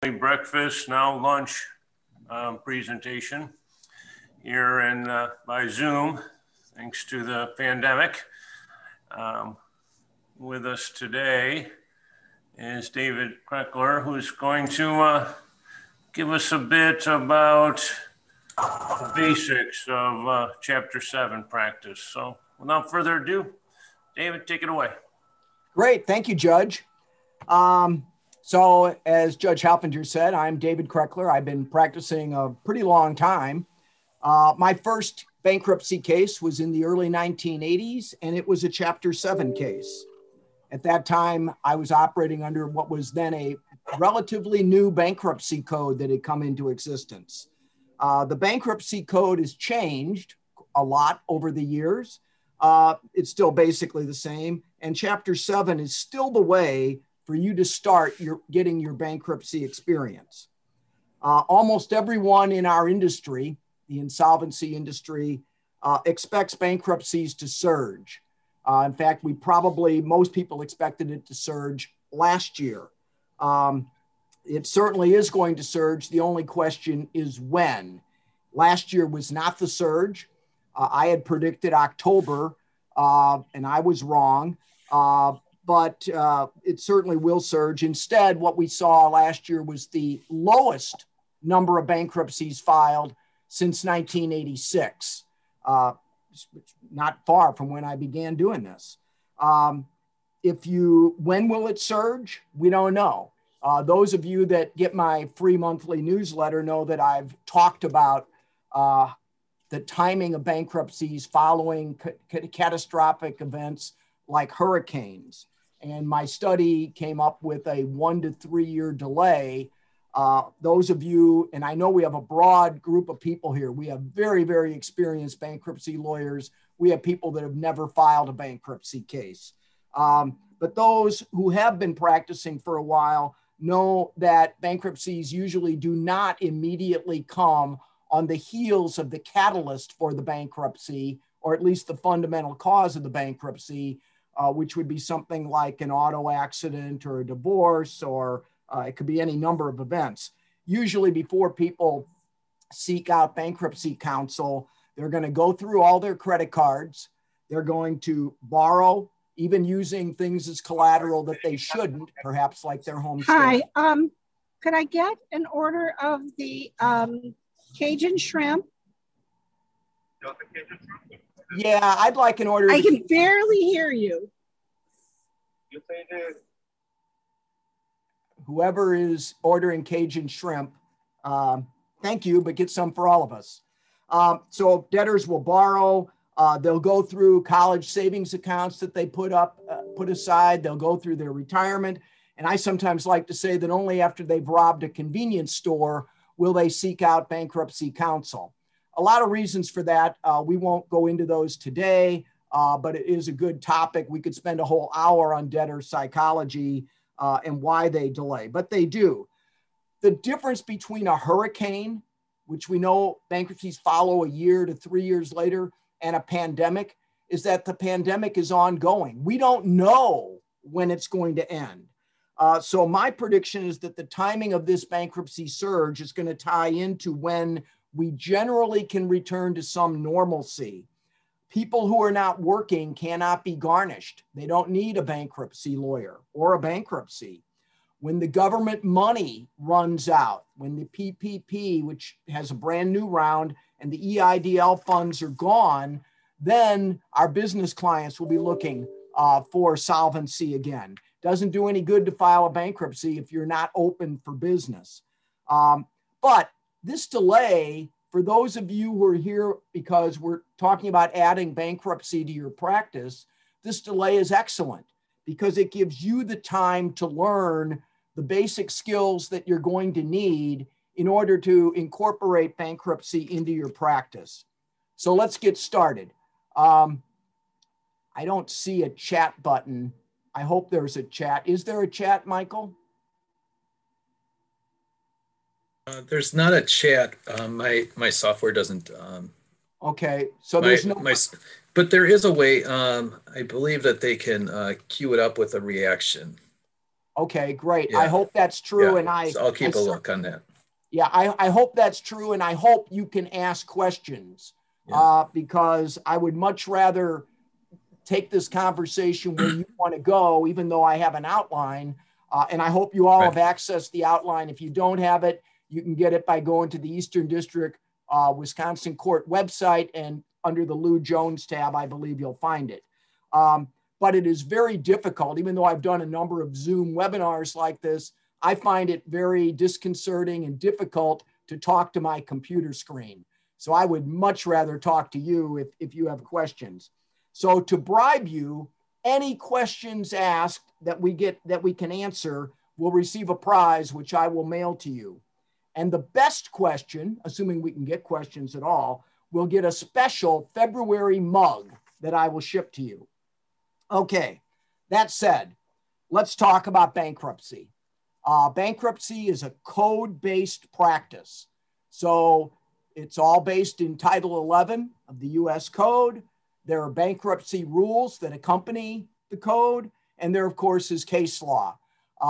breakfast, now lunch presentation here by Zoom, thanks to the pandemic. With us today is David Kreckler, who's going to give us a bit about the basics of Chapter 7 practice. So without further ado, David, take it away. Great, thank you, Judge. So as Judge Halfinger said, I'm David Kreckler. I've been practicing a pretty long time. My first bankruptcy case was in the early 1980s, and it was a Chapter 7 case. At that time, I was operating under what was then a relatively new bankruptcy code that had come into existence. The bankruptcy code has changed a lot over the years. It's still basically the same, and Chapter 7 is still the way for you to start getting your bankruptcy experience. Almost everyone in our industry, the insolvency industry, expects bankruptcies to surge. In fact, most people expected it to surge last year. It certainly is going to surge. The only question is when. Last year was not the surge. I had predicted October, and I was wrong. But it certainly will surge. Instead, what we saw last year was the lowest number of bankruptcies filed since 1986, not far from when I began doing this. When will it surge? We don't know. Those of you that get my free monthly newsletter know that I've talked about the timing of bankruptcies following catastrophic events like hurricanes. And my study came up with a 1 to 3 year delay. Those of you, and I know we have a broad group of people here. We have very, very experienced bankruptcy lawyers. We have people that have never filed a bankruptcy case. But those who have been practicing for a while know that bankruptcies usually do not immediately come on the heels of the catalyst for the bankruptcy, or at least the fundamental cause of the bankruptcy, which would be something like an auto accident or a divorce, or it could be any number of events. Usually before people seek out bankruptcy counsel, they're going to go through all their credit cards. They're going to borrow, even using things as collateral that they shouldn't, perhaps like their home. Hi, could I get an order of the Cajun shrimp? Yeah, I'd like an order. I can barely hear you. Whoever is ordering Cajun shrimp, thank you, but get some for all of us. So debtors will borrow. They'll go through college savings accounts that they put aside. They'll go through their retirement. And I sometimes like to say that only after they've robbed a convenience store will they seek out bankruptcy counsel. A lot of reasons for that. We won't go into those today, but it is a good topic. We could spend a whole hour on debtor psychology and why they delay, but they do. The difference between a hurricane, which we know bankruptcies follow a year to 3 years later, and a pandemic is that the pandemic is ongoing. We don't know when it's going to end. So my prediction is that the timing of this bankruptcy surge is going to tie into when we generally can return to some normalcy. People who are not working cannot be garnished. They don't need a bankruptcy lawyer or a bankruptcy. When the government money runs out, when the PPP, which has a brand new round, and the EIDL funds are gone, then our business clients will be looking for solvency again. Doesn't do any good to file a bankruptcy if you're not open for business. But this delay, for those of you who are here because we're talking about adding bankruptcy to your practice, this delay is excellent because it gives you the time to learn the basic skills that you're going to need in order to incorporate bankruptcy into your practice. So let's get started. I don't see a chat button. I hope there's a chat. Is there a chat, Michael? There's not a chat. My software doesn't. Okay, so there's no. But there is a way. I believe that they can queue it up with a reaction. Okay, great. Yeah. I hope that's true. Yeah. And So I'll keep a look on that. yeah, I hope that's true. And I hope you can ask questions Yeah. because I would much rather take this conversation where you want to go, even though I have an outline. And I hope you all Right. have accessed the outline. If you don't have it, you can get it by going to the Eastern District Wisconsin Court website, and under the Lou Jones tab, I believe you'll find it. But it is very difficult, even though I've done a number of Zoom webinars like this, I find it very disconcerting and difficult to talk to my computer screen. So I would much rather talk to you if you have questions. So to bribe you, any questions asked that we can answer will receive a prize, which I will mail to you. And the best question, assuming we can get questions at all, will get a special February mug that I will ship to you. Okay, that said, let's talk about bankruptcy. Bankruptcy is a code-based practice. So it's all based in Title 11 of the US Code. There are bankruptcy rules that accompany the code, and there, of course, is case law.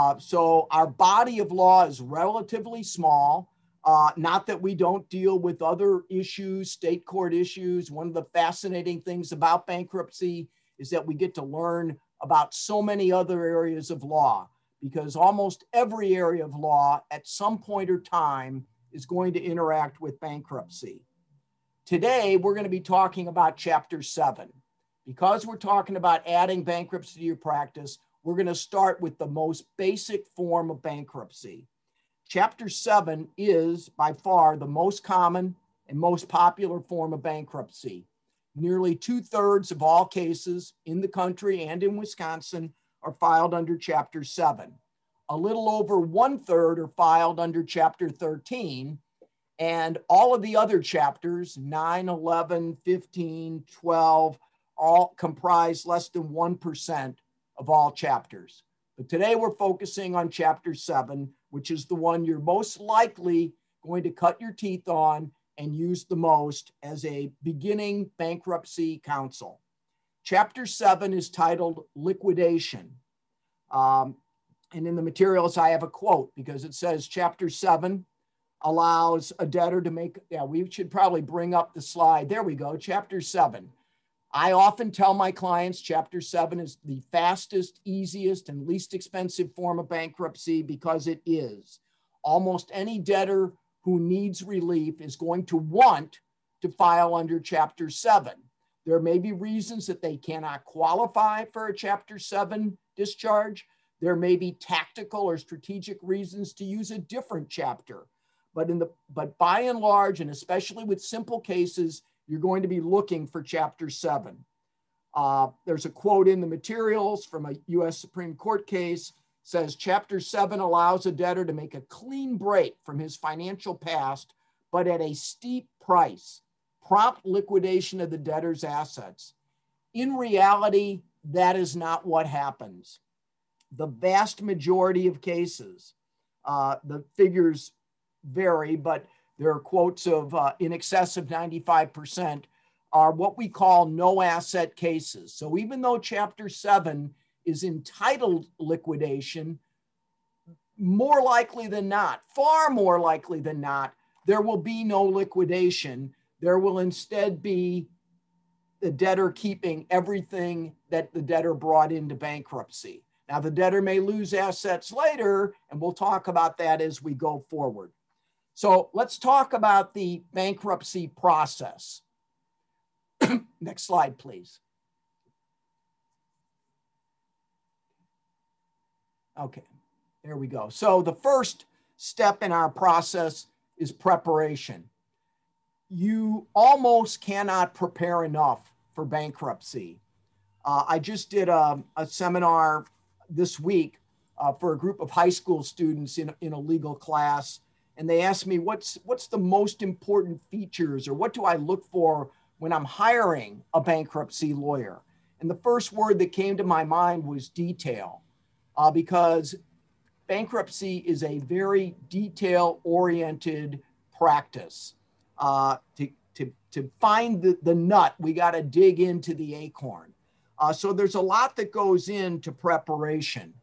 So our body of law is relatively small. Not that we don't deal with other issues, state court issues. One of the fascinating things about bankruptcy is that we get to learn about so many other areas of law, because almost every area of law at some point or time is going to interact with bankruptcy. Today, we're going to be talking about Chapter 7. Because we're talking about adding bankruptcy to your practice, we're going to start with the most basic form of bankruptcy. Chapter 7 is by far the most common and most popular form of bankruptcy. Nearly 2/3 of all cases in the country and in Wisconsin are filed under Chapter 7. A little over 1/3 are filed under Chapter 13, and all of the other chapters, 9, 11, 15, 12, all comprise less than 1% of all chapters. But today we're focusing on Chapter 7, which is the one you're most likely going to cut your teeth on and use the most as a beginning bankruptcy counsel. Chapter 7 is titled Liquidation. And in the materials, I have a quote because it says Chapter 7 allows a debtor to make, we should probably bring up the slide. There we go, Chapter 7. I often tell my clients Chapter 7 is the fastest, easiest, and least expensive form of bankruptcy because it is. Almost any debtor who needs relief is going to want to file under Chapter 7. There may be reasons that they cannot qualify for a Chapter 7 discharge. There may be tactical or strategic reasons to use a different chapter. But by and large, and especially with simple cases, you're going to be looking for Chapter 7. There's a quote in the materials from a US Supreme Court case, says Chapter 7 allows a debtor to make a clean break from his financial past, but at a steep price, prompt liquidation of the debtor's assets. In reality, that is not what happens. The vast majority of cases, the figures vary, but there are quotes of in excess of 95% are what we call no asset cases. So even though Chapter 7 is entitled liquidation, more likely than not, far more likely than not, there will be no liquidation. There will instead be the debtor keeping everything that the debtor brought into bankruptcy. Now, the debtor may lose assets later, and we'll talk about that as we go forward. So let's talk about the bankruptcy process. Next slide, please. Okay, there we go. So the first step in our process is preparation. You almost cannot prepare enough for bankruptcy. I just did a seminar this week for a group of high school students in a legal class. And they asked me, what's the most important features, or what do I look for when I'm hiring a bankruptcy lawyer? And the first word that came to my mind was detail, because bankruptcy is a very detail-oriented practice. To find the nut, we got to dig into the acorn. So there's a lot that goes into preparation.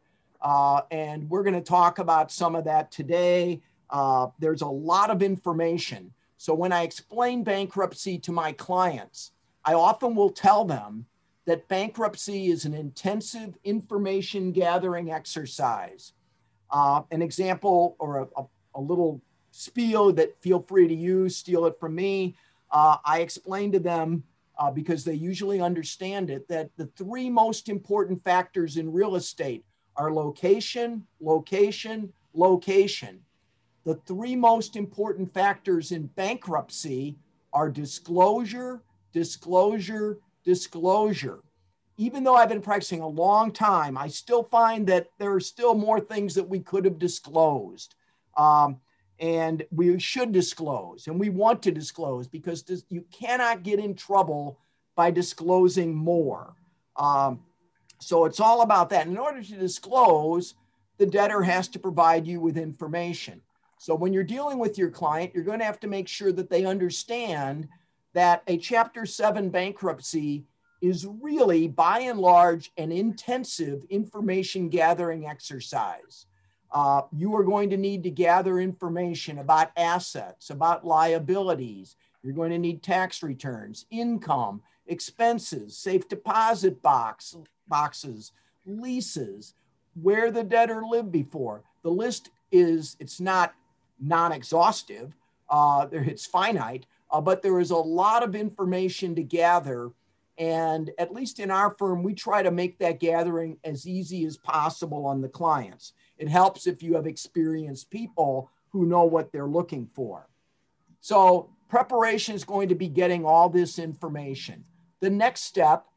And we're going to talk about some of that today. There's a lot of information. So when I explain bankruptcy to my clients, I often will tell them that bankruptcy is an intensive information gathering exercise. An example or a little spiel that feel free to use, steal it from me. I explain to them, because they usually understand it, that the three most important factors in real estate are location, location, location. The three most important factors in bankruptcy are disclosure, disclosure, disclosure. Even though I've been practicing a long time, I still find that there are still more things that we could have disclosed. And we should disclose, and we want to disclose, because you cannot get in trouble by disclosing more. So it's all about that. In order to disclose, the debtor has to provide you with information. So when you're dealing with your client, you're going to have to make sure that they understand that a Chapter 7 bankruptcy is really, by and large, an intensive information gathering exercise. You are going to need to gather information about assets, about liabilities. You're going to need tax returns, income, expenses, safe deposit boxes, leases, where the debtor lived before. The list it's not non-exhaustive, it's finite, but there is a lot of information to gather. And at least in our firm, we try to make that gathering as easy as possible on the clients. It helps if you have experienced people who know what they're looking for. So preparation is going to be getting all this information. The next step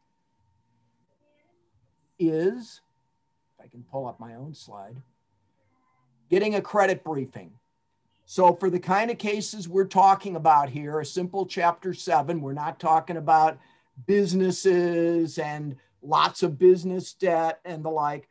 is, if I can pull up my own slide, getting a credit briefing. So for the kind of cases we're talking about here, a simple Chapter 7, we're not talking about businesses and lots of business debt and the like.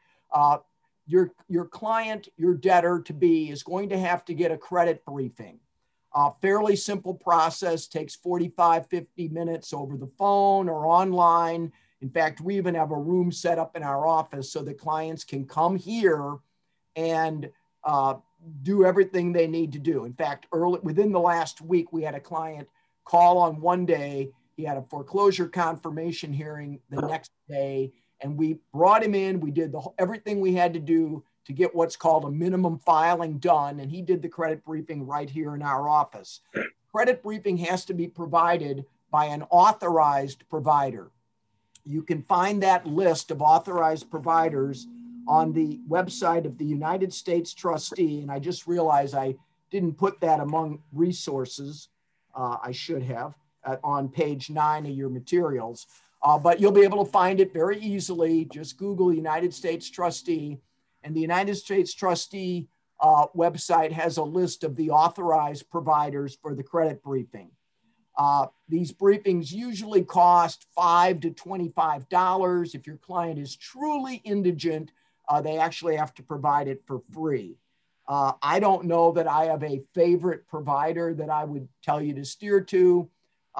Your client, your debtor to be, is going to have to get a credit briefing. Fairly simple process, takes 45, 50 minutes over the phone or online. In fact, we even have a room set up in our office so that clients can come here and do everything they need to do. In fact, within the last week, we had a client call on one day. He had a foreclosure confirmation hearing the next day, and we brought him in. We did everything we had to do to get what's called a minimum filing done, and he did the credit briefing right here in our office. Credit briefing has to be provided by an authorized provider. You can find that list of authorized providers on the website of the United States Trustee, and I just realized I didn't put that among resources. I should have on page 9 of your materials, but you'll be able to find it very easily. Just Google United States Trustee, and the United States Trustee website has a list of the authorized providers for the credit briefing. These briefings usually cost $5 to $25. If your client is truly indigent, they actually have to provide it for free. I don't know that I have a favorite provider that I would tell you to steer to.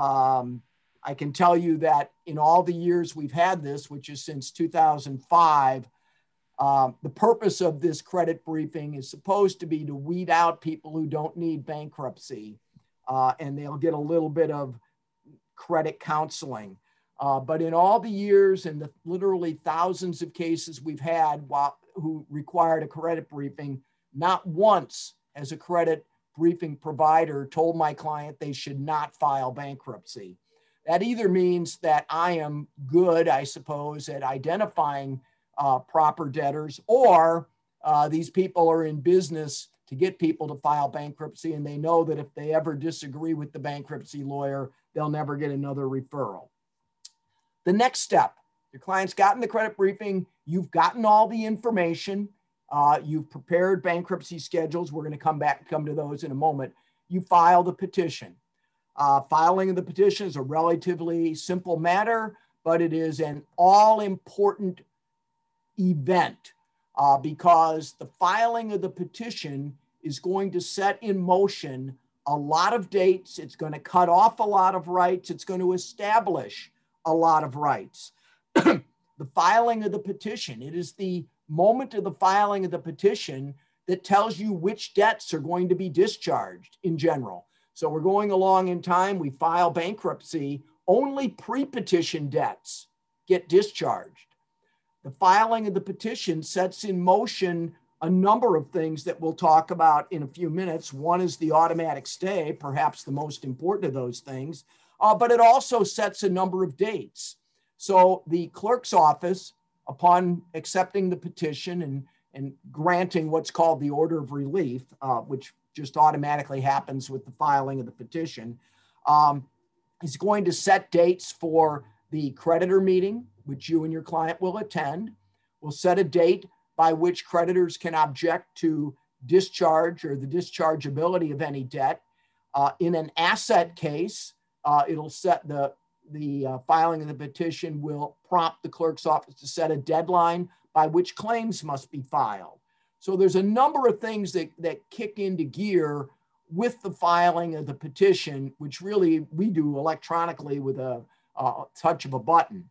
I can tell you that in all the years we've had this, which is since 2005, the purpose of this credit briefing is supposed to be to weed out people who don't need bankruptcy, and they'll get a little bit of credit counseling. But in all the years and the literally thousands of cases we've had who required a credit briefing, not once has a credit briefing provider told my client they should not file bankruptcy. That either means that I am good, I suppose, at identifying proper debtors, or these people are in business to get people to file bankruptcy, and they know that if they ever disagree with the bankruptcy lawyer, they'll never get another referral. The next step, your client's gotten the credit briefing, you've gotten all the information, you've prepared bankruptcy schedules. We're going to come to those in a moment. You file the petition. Filing of the petition is a relatively simple matter, but it is an all-important event because the filing of the petition is going to set in motion a lot of dates. It's going to cut off a lot of rights. It's going to establish a lot of rights. The filing of the petition, it is the moment of the filing of the petition that tells you which debts are going to be discharged in general. So we're going along in time, we file bankruptcy, only pre-petition debts get discharged. The filing of the petition sets in motion a number of things that we'll talk about in a few minutes. One is the automatic stay, perhaps the most important of those things, but it also sets a number of dates. So the clerk's office, upon accepting the petition and granting what's called the order of relief, which just automatically happens with the filing of the petition, is going to set dates for the creditor meeting, which you and your client will attend. We'll set a date by which creditors can object to discharge or the dischargeability of any debt. In an asset case, it'll set the filing of the petition will prompt the clerk's office to set a deadline by which claims must be filed. So there's a number of things that kick into gear with the filing of the petition, which really we do electronically with a touch of a button.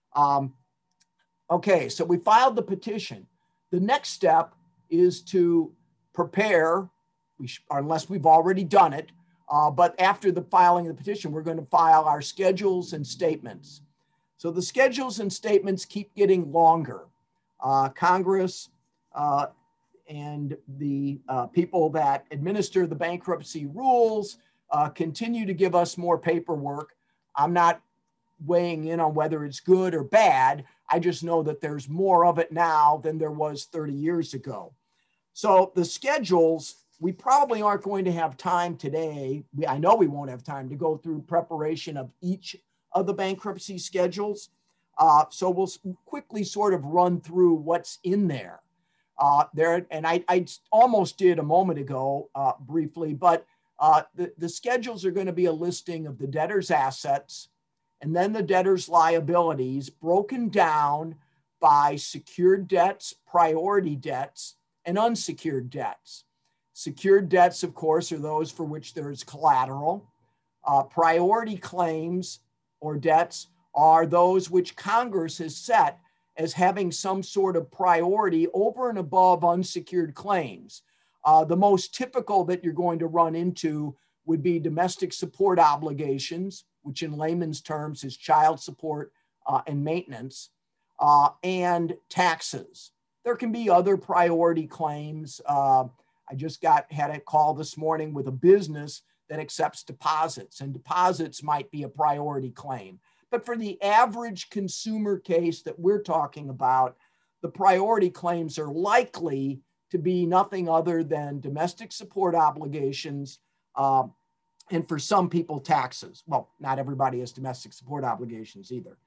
Okay, so we filed the petition. The next step is to prepare, unless we've already done it, but after the filing of the petition, we're going to file our schedules and statements. So the schedules and statements keep getting longer. Congress and the people that administer the bankruptcy rules continue to give us more paperwork. I'm not weighing in on whether it's good or bad. I just know that there's more of it now than there was 30 years ago. So the schedules, we probably aren't going to have time today. I know we won't have time to go through preparation of each of the bankruptcy schedules. So we'll quickly sort of run through what's in there. And I almost did a moment ago briefly, but the schedules are going to be a listing of the debtor's assets and then the debtor's liabilities broken down by secured debts, priority debts, and unsecured debts. Secured debts, of course, are those for which there is collateral. Priority claims or debts are those which Congress has set as having some sort of priority over and above unsecured claims. The most typical that you're going to run into would be domestic support obligations, which in layman's terms is child support and maintenance, and taxes. There can be other priority claims. I just had a call this morning with a business that accepts deposits, and deposits might be a priority claim. But for the average consumer case that we're talking about, the priority claims are likely to be nothing other than domestic support obligations, and for some people, taxes. Well, not everybody has domestic support obligations either.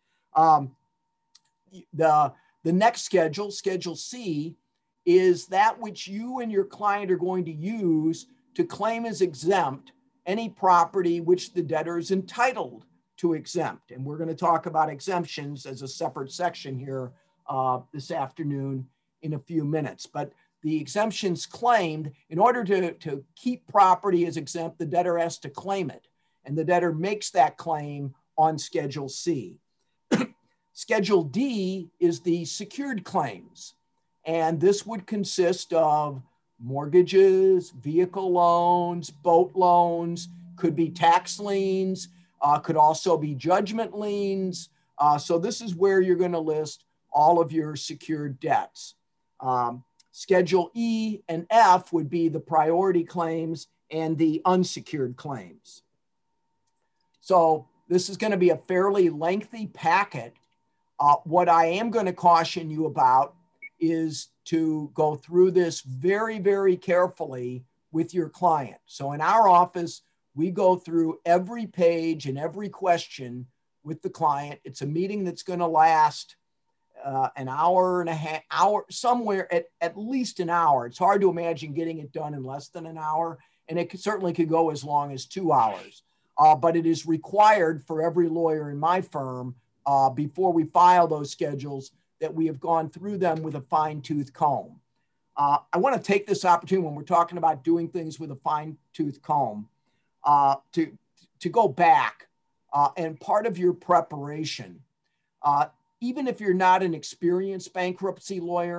The next schedule, Schedule C, is that which you and your client are going to use to claim as exempt any property which the debtor is entitled to exempt. And we're going to talk about exemptions as a separate section here this afternoon in a few minutes. But the exemptions claimed, in order to keep property as exempt, the debtor has to claim it. And the debtor makes that claim on Schedule C. Schedule D is the secured claims. And this would consist of mortgages, vehicle loans, boat loans, could be tax liens, could also be judgment liens. So this is where you're going to list all of your secured debts. Schedule E and F would be the priority claims and the unsecured claims. So this is going to be a fairly lengthy packet. What I am going to caution you about is to go through this very, very carefully with your client. So in our office, we go through every page and every question with the client. It's a meeting that's going to last an hour and a half, somewhere at least an hour. It's hard to imagine getting it done in less than an hour, and it certainly could go as long as 2 hours. But it is required for every lawyer in my firm before we file those schedules that we have gone through them with a fine-tooth comb. I want to take this opportunity when we're talking about doing things with a fine-tooth comb to go back and part of your preparation, even if you're not an experienced bankruptcy lawyer,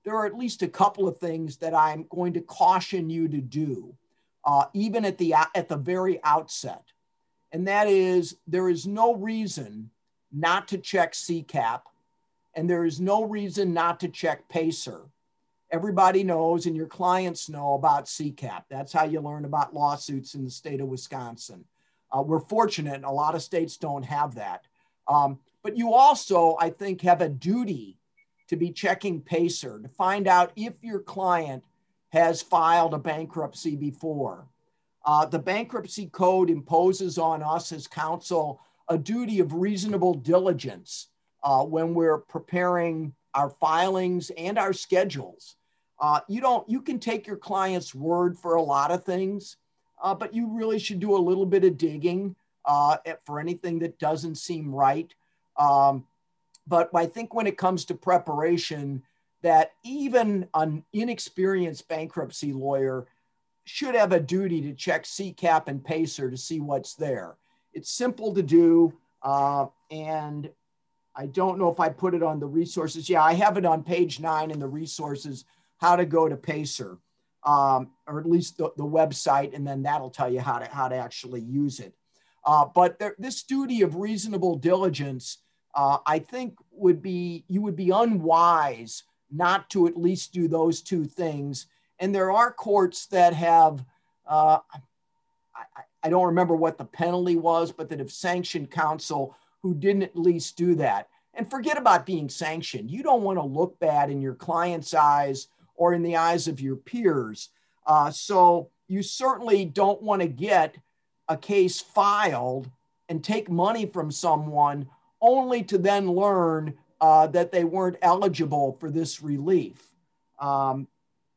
there are at least a couple of things that I'm going to caution you to do, even at the very outset. And that is, there is no reason not to check CCAP, and there is no reason not to check PACER. Everybody knows, and your clients know about CCAP. That's how you learn about lawsuits in the state of Wisconsin. We're fortunate, a lot of states don't have that. But you also, I think, have a duty to be checking PACER to find out if your client has filed a bankruptcy before. The bankruptcy code imposes on us as counsel a duty of reasonable diligence when we're preparing our filings and our schedules. You can take your client's word for a lot of things, but you really should do a little bit of digging for anything that doesn't seem right. But I think when it comes to preparation, that even an inexperienced bankruptcy lawyer should have a duty to check CCAP and PACER to see what's there. It's simple to do, and I don't know if I put it on the resources. Yeah, I have it on page 9 in the resources, how to go to PACER, or at least the website, and then that'll tell you how to actually use it. But this duty of reasonable diligence, I think you would be unwise not to at least do those two things. And there are courts that have, I don't remember what the penalty was, but that have sanctioned counsel who didn't at least do that. And forget about being sanctioned. You don't want to look bad in your client's eyes or in the eyes of your peers. So you certainly don't want to get a case filed and take money from someone only to then learn that they weren't eligible for this relief. And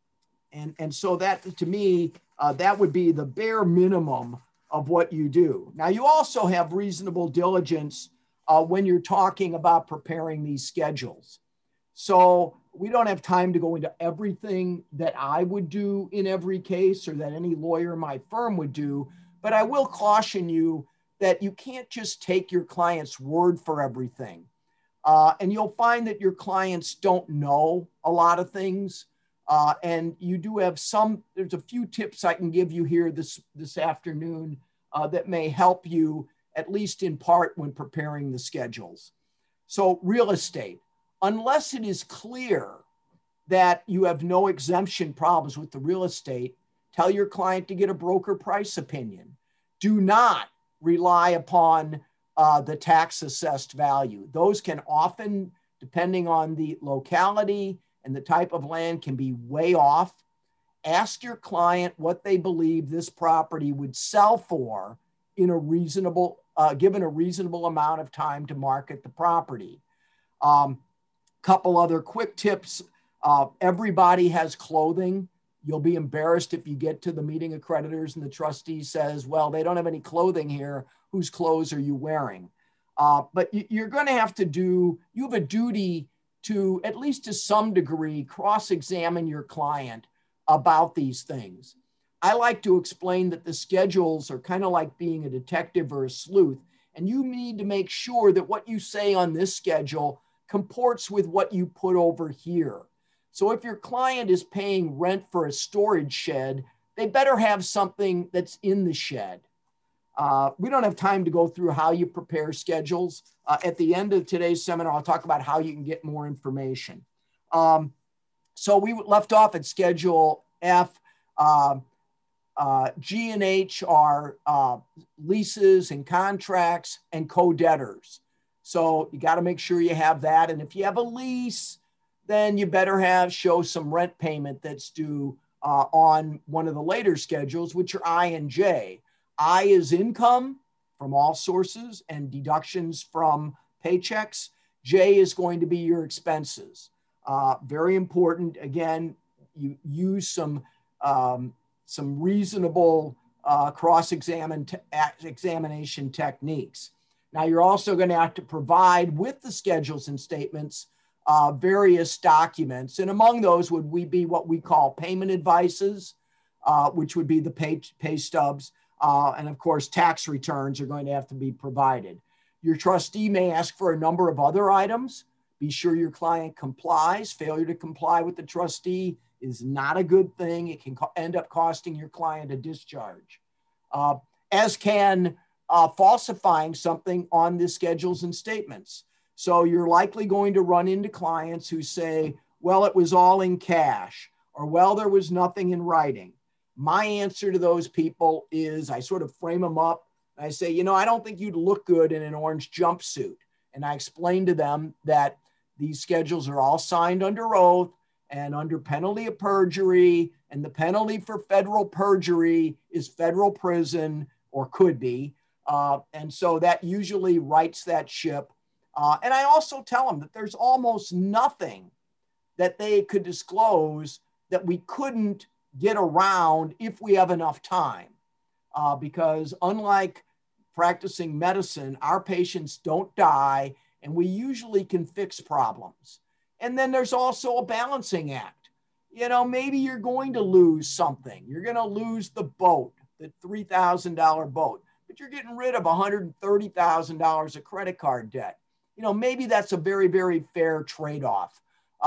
so that, to me, that would be the bare minimum of what you do. Now, you also have reasonable diligence when you're talking about preparing these schedules. So we don't have time to go into everything that I would do in every case or that any lawyer in my firm would do, but I will caution you that you can't just take your client's word for everything. And you'll find that your clients don't know a lot of things. And you do have there's a few tips I can give you here this afternoon that may help you, at least in part, when preparing the schedules. So real estate, unless it is clear that you have no exemption problems with the real estate, tell your client to get a broker price opinion. Do not rely upon the tax assessed value. Those can often, depending on the locality and the type of land, can be way off. Ask your client what they believe this property would sell for in a reasonable, given a reasonable amount of time to market the property. Couple other quick tips. Everybody has clothing. You'll be embarrassed if you get to the meeting of creditors and the trustee says, well, they don't have any clothing here. Whose clothes are you wearing? But you're going to have to you have a duty to, at least to some degree, cross-examine your client about these things. I like to explain that the schedules are kind of like being a detective or a sleuth, and you need to make sure that what you say on this schedule comports with what you put over here. So if your client is paying rent for a storage shed, they better have something that's in the shed. We don't have time to go through how you prepare schedules. At the end of today's seminar, I'll talk about how you can get more information. So we left off at Schedule F. G and H are leases and contracts and co-debtors. So you got to make sure you have that. And if you have a lease, then you better show some rent payment that's due on one of the later schedules, which are I and J. I is income from all sources and deductions from paychecks. J is going to be your expenses. Very important. Again, you use some reasonable cross-examination techniques. Now, you're also going to have to provide with the schedules and statements various documents. And among those would be what we call payment advices, which would be the pay stubs. And of course, tax returns are going to have to be provided. Your trustee may ask for a number of other items, Be sure your client complies. Failure to comply with the trustee is not a good thing. It can end up costing your client a discharge, as can falsifying something on the schedules and statements. So you're likely going to run into clients who say, well, it was all in cash, or well, there was nothing in writing. My answer to those people is I sort of frame them up. I say, you know, I don't think you'd look good in an orange jumpsuit. And I explain to them that these schedules are all signed under oath and under penalty of perjury. And the penalty for federal perjury is federal prison, or could be. And so that usually rights that ship. And I also tell them that there's almost nothing that they could disclose that we couldn't get around if we have enough time. Because unlike practicing medicine, our patients don't die, and we usually can fix problems. And then there's also a balancing act. You know, maybe you're going to lose something. You're going to lose the boat, the $3,000 boat, but you're getting rid of $130,000 of credit card debt. You know, maybe that's a very, very fair trade-off.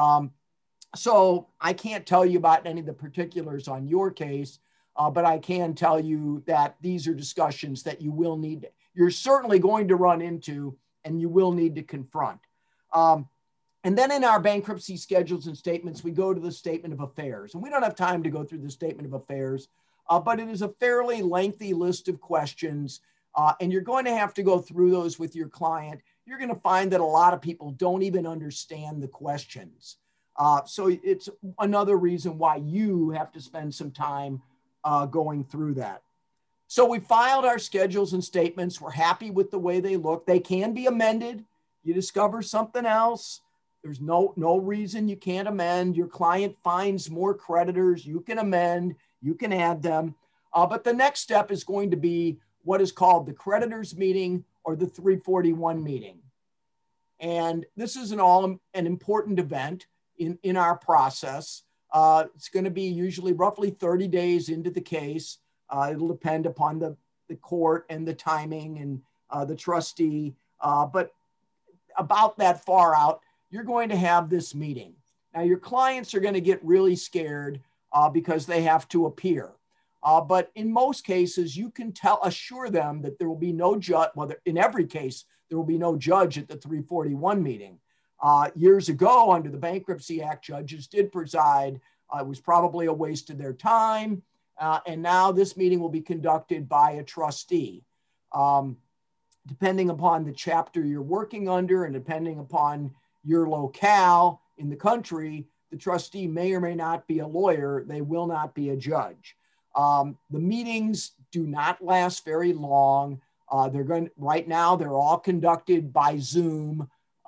So I can't tell you about any of the particulars on your case, but I can tell you that these are discussions that you will need, you're certainly going to run into, and you will need to confront. And then in our bankruptcy schedules and statements, we go to the statement of affairs. And we don't have time to go through the statement of affairs, but it is a fairly lengthy list of questions. And you're going to have to go through those with your client. You're going to find that a lot of people don't even understand the questions. So it's another reason why you have to spend some time going through that. So we filed our schedules and statements. We're happy with the way they look. They can be amended. You discover something else. There's no reason you can't amend. Your client finds more creditors. You can amend. You can add them. But the next step is going to be what is called the creditors meeting or the 341 meeting. And this is an important event in our process. It's going to be usually roughly 30 days into the case. It'll depend upon the court and the timing and the trustee. But about that far out, you're going to have this meeting. Now, your clients are going to get really scared because they have to appear. But in most cases, you can assure them that there will be no judge. Well, in every case, there will be no judge at the 341 meeting. Years ago, under the Bankruptcy Act, judges did preside. It was probably a waste of their time. And now this meeting will be conducted by a trustee. Depending upon the chapter you're working under and depending upon your locale in the country, the trustee may or may not be a lawyer. They will not be a judge. The meetings do not last very long. Right now, they're all conducted by Zoom.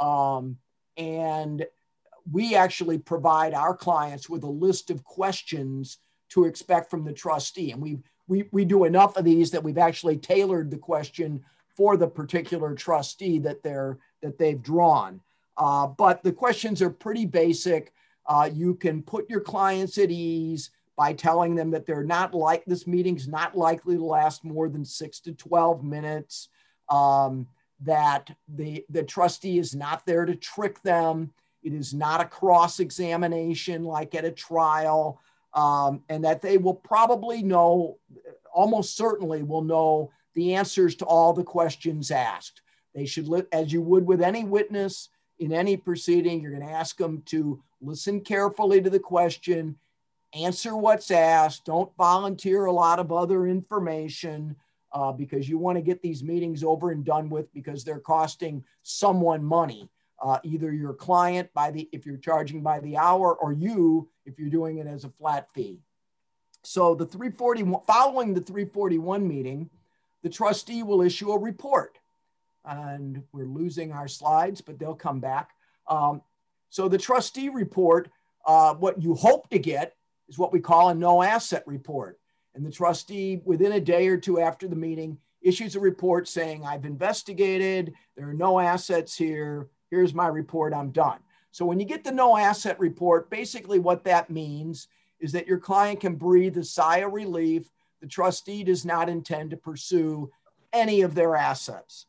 And we actually provide our clients with a list of questions to expect from the trustee. And we do enough of these that we've actually tailored the question for the particular trustee that they've drawn. But the questions are pretty basic. You can put your clients at ease by telling them that this meeting's not likely to last more than 6 to 12 minutes, that the trustee is not there to trick them. It is not a cross-examination like at a trial, and that they will probably almost certainly will know the answers to all the questions asked. They should, as you would with any witness in any proceeding, you're going to ask them to listen carefully to the question, answer what's asked, don't volunteer a lot of other information because you want to get these meetings over and done with because they're costing someone money, either your client if you're charging by the hour, or you if you're doing it as a flat fee. So following the 341 meeting, the trustee will issue a report. And we're losing our slides, but they'll come back. So the trustee report, what you hope to get is what we call a no asset report. And the trustee, within a day or two after the meeting, issues a report saying, I've investigated, there are no assets here, here's my report, I'm done. So when you get the no asset report, basically what that means is that your client can breathe a sigh of relief. The trustee does not intend to pursue any of their assets.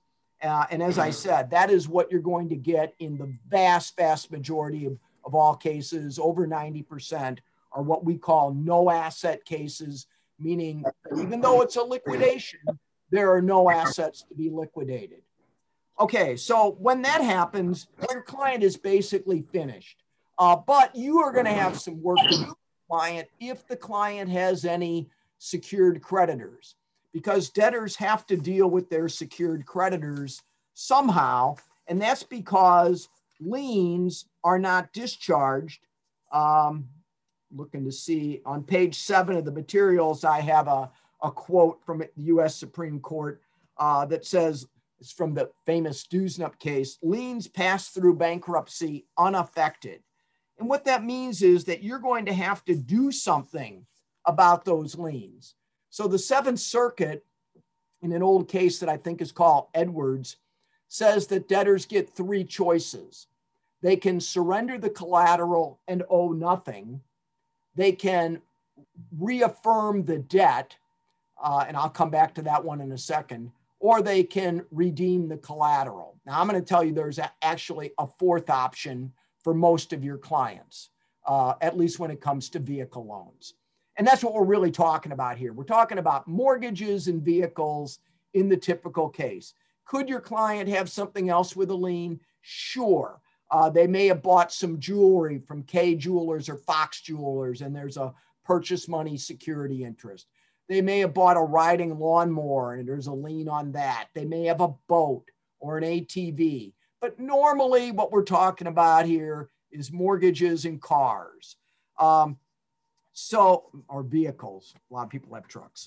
And as I said, that is what you're going to get in the vast, vast majority of all cases. Over 90% are what we call no asset cases, meaning that even though it's a liquidation, there are no assets to be liquidated. Okay, so when that happens, your client is basically finished. But you are going to have some work to do with the client if the client has any secured creditors, because debtors have to deal with their secured creditors somehow, and that's because liens are not discharged. Looking to see on page 7 of the materials, I have a quote from the U.S. Supreme Court that says, it's from the famous Dusnup case, liens pass through bankruptcy unaffected. And what that means is that you're going to have to do something about those liens. So the Seventh Circuit, in an old case that I think is called Edwards, says that debtors get 3 choices. They can surrender the collateral and owe nothing. They can reaffirm the debt, and I'll come back to that one in a second, or they can redeem the collateral. Now, I'm going to tell you there's actually a 4th option for most of your clients, at least when it comes to vehicle loans. And that's what we're really talking about here. We're talking about mortgages and vehicles in the typical case. Could your client have something else with a lien? Sure. They may have bought some jewelry from Kay Jewelers or Fox Jewelers, and there's a purchase money security interest. They may have bought a riding lawnmower and there's a lien on that. They may have a boat or an ATV. But normally what we're talking about here is mortgages and cars. Or vehicles. A lot of people have trucks.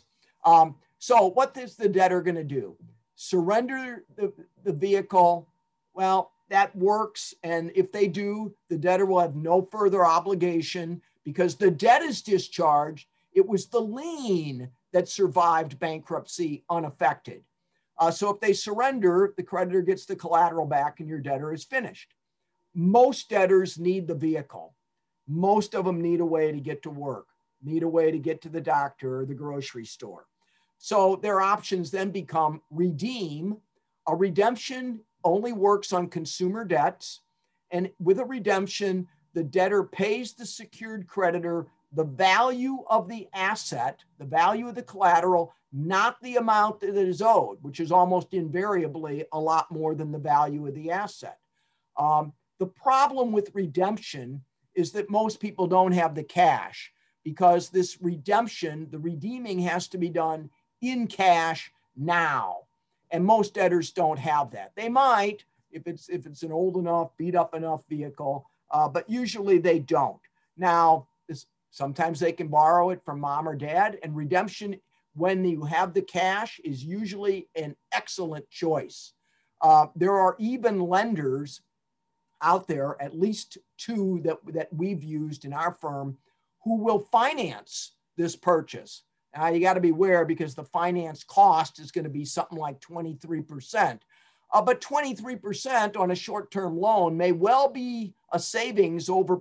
So what is the debtor going to do? Surrender the vehicle? Well, that works. And if they do, the debtor will have no further obligation because the debt is discharged. It was the lien that survived bankruptcy unaffected. So if they surrender, the creditor gets the collateral back and your debtor is finished. Most debtors need the vehicle. Most of them need a way to get to work, need a way to get to the doctor or the grocery store. So their options then become redeem. A redemption only works on consumer debts. And with a redemption, the debtor pays the secured creditor the value of the asset, the value of the collateral, not the amount that is owed, which is almost invariably a lot more than the value of the asset. The problem with redemption is that most people don't have the cash because this redemption, the redeeming has to be done in cash now. And most debtors don't have that. They might if it's an old enough, beat up enough vehicle, but usually they don't. Now, sometimes they can borrow it from mom or dad, and redemption, when you have the cash, is usually an excellent choice. There are even lenders out there, at least 2 that we've used in our firm, who will finance this purchase. Now, you got to be aware because the finance cost is going to be something like 23%. But 23% on a short-term loan may well be a savings over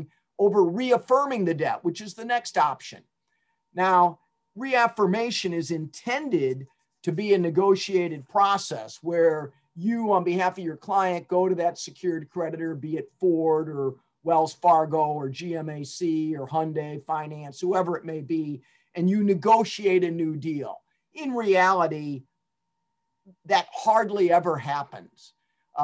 reaffirming the debt, which is the next option. Now, reaffirmation is intended to be a negotiated process where you, on behalf of your client, go to that secured creditor, be it Ford or Wells Fargo or GMAC or Hyundai Finance, whoever it may be, and you negotiate a new deal. In reality, that hardly ever happens.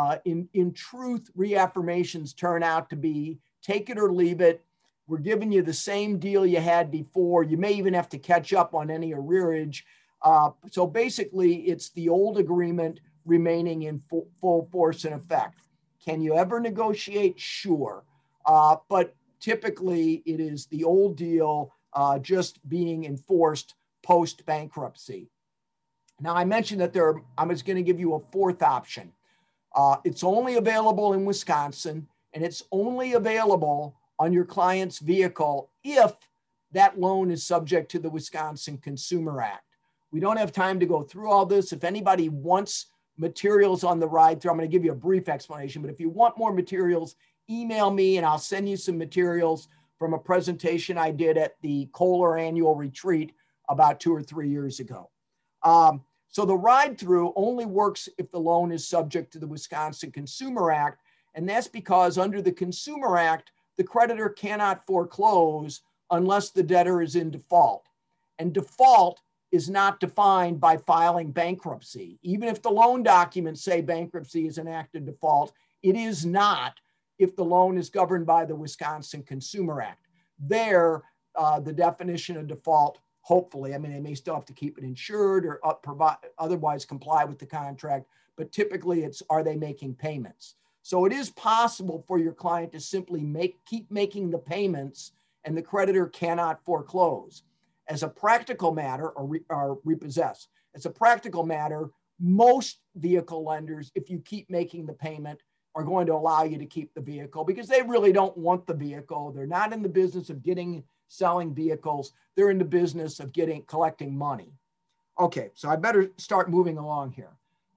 In truth, reaffirmations turn out to be take it or leave it. We're giving you the same deal you had before. You may even have to catch up on any arrearage. So basically, it's the old agreement remaining in full force and effect. Can you ever negotiate? Sure. But typically, it is the old deal just being enforced post-bankruptcy. Now, I mentioned that I was going to give you a 4th option. It's only available in Wisconsin, and it's only available on your client's vehicle if that loan is subject to the Wisconsin Consumer Act. We don't have time to go through all this. If anybody wants materials on the ride through, I'm going to give you a brief explanation, but if you want more materials, email me and I'll send you some materials from a presentation I did at the Kohler Annual Retreat about 2 or 3 years ago. So the ride through only works if the loan is subject to the Wisconsin Consumer Act. And that's because under the Consumer Act, the creditor cannot foreclose unless the debtor is in default. And default is not defined by filing bankruptcy. Even if the loan documents say bankruptcy is an act of default, it is not if the loan is governed by the Wisconsin Consumer Act. There, the definition of default, hopefully, I mean, they may still have to keep it insured or otherwise comply with the contract, but typically it's, are they making payments? So it is possible for your client to simply keep making the payments and the creditor cannot foreclose. As a practical matter, or repossess. As a practical matter, most vehicle lenders, if you keep making the payment, are going to allow you to keep the vehicle because they really don't want the vehicle. They're not in the business of selling vehicles. They're in the business of collecting money. Okay, so I better start moving along here.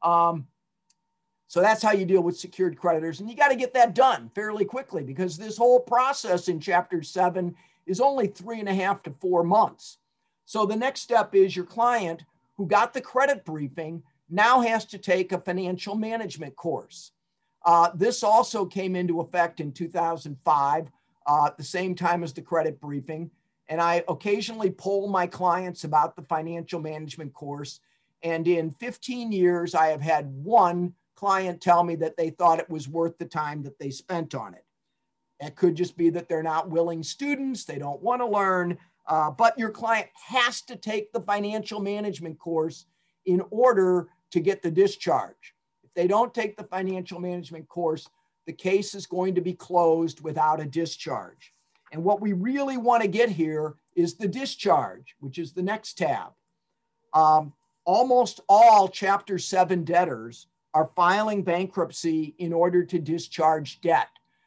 So that's how you deal with secured creditors. And you got to get that done fairly quickly because this whole process in Chapter 7 is only 3.5 to 4 months. So the next step is your client who got the credit briefing now has to take a financial management course. This also came into effect in 2005, at the same time as the credit briefing. And I occasionally poll my clients about the financial management course. And in 15 years, I have had one client tell me that they thought it was worth the time that they spent on it. It could just be that they're not willing students, they don't want to learn, but your client has to take the financial management course in order to get the discharge. If they don't take the financial management course, the case is going to be closed without a discharge. And what we really want to get here is the discharge, which is the next tab. Almost all Chapter 7 debtors are filing bankruptcy in order to discharge debt.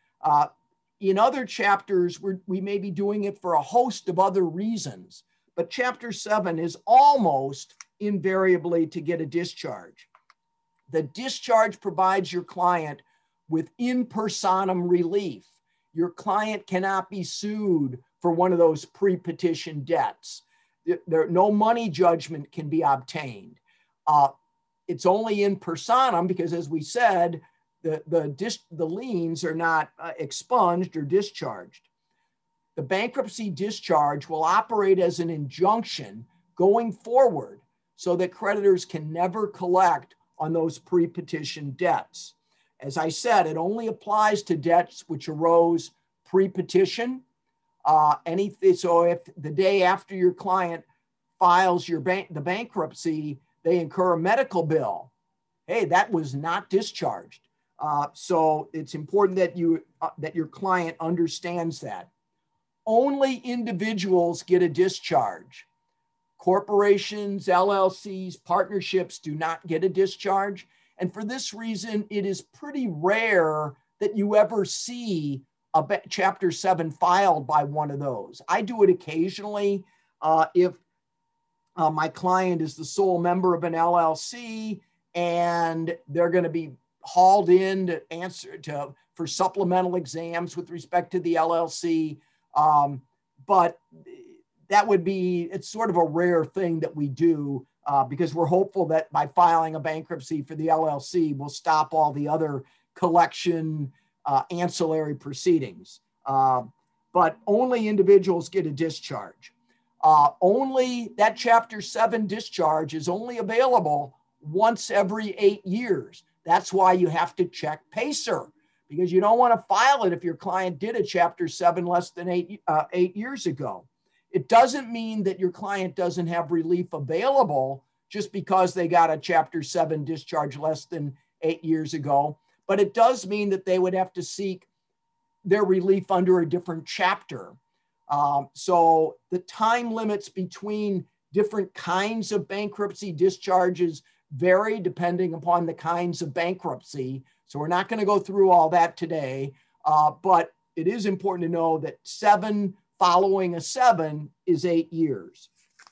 In other chapters, we may be doing it for a host of other reasons, but Chapter 7 is almost invariably to get a discharge. The discharge provides your client with in personam relief. Your client cannot be sued for one of those pre-petition debts. No money judgment can be obtained. It's only in personam because, as we said, the liens are not expunged or discharged. The bankruptcy discharge will operate as an injunction going forward so that creditors can never collect on those pre-petition debts. As I said, it only applies to debts which arose pre-petition. So if the day after your client files the bankruptcy, they incur a medical bill, hey, that was not discharged. So it's important that your client understands that. Only individuals get a discharge. Corporations, LLCs, partnerships do not get a discharge. And for this reason, it is pretty rare that you ever see a Chapter 7 filed by one of those. I do it occasionally if my client is the sole member of an LLC and they're going to be hauled in to for supplemental exams with respect to the LLC. But that would be, it's sort of a rare thing that we do because we're hopeful that by filing a bankruptcy for the LLC, we'll stop all the other collection ancillary proceedings. But only individuals get a discharge. Only that Chapter 7 discharge is only available once every 8 years. That's why you have to check PACER, because you don't want to file it if your client did a Chapter 7 less than 8 years ago. It doesn't mean that your client doesn't have relief available just because they got a Chapter 7 discharge less than 8 years ago, but it does mean that they would have to seek their relief under a different chapter. So the time limits between different kinds of bankruptcy discharges vary depending upon the kinds of bankruptcy. So we're not going to go through all that today, but it is important to know that 7 following a 7 is 8 years.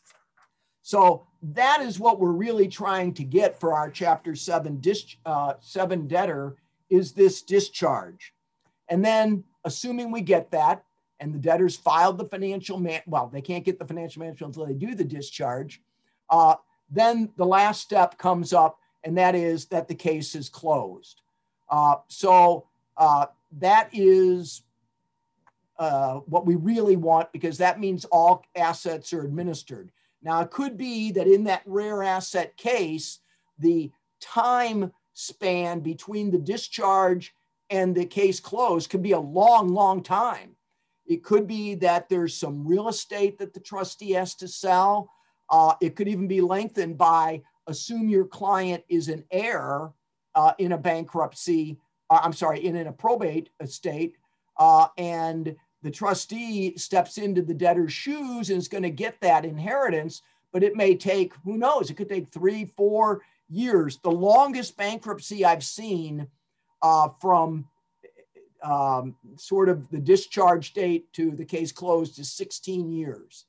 So that is what we're really trying to get for our Chapter 7 debtor is this discharge. And then assuming we get that and the debtors filed the financial, well, they can't get the financial management until they do the discharge. then the last step comes up, and that is that the case is closed. That is what we really want, because that means all assets are administered. Now, it could be that in that rare asset case, the time span between the discharge and the case closed could be a long, long time. It could be that there's some real estate that the trustee has to sell. It could even be lengthened by, assume your client is an heir in a bankruptcy, in a probate estate, and the trustee steps into the debtor's shoes and is going to get that inheritance, but it may take, who knows, it could take 3-4 years. The longest bankruptcy I've seen from sort of the discharge date to the case closed is 16 years.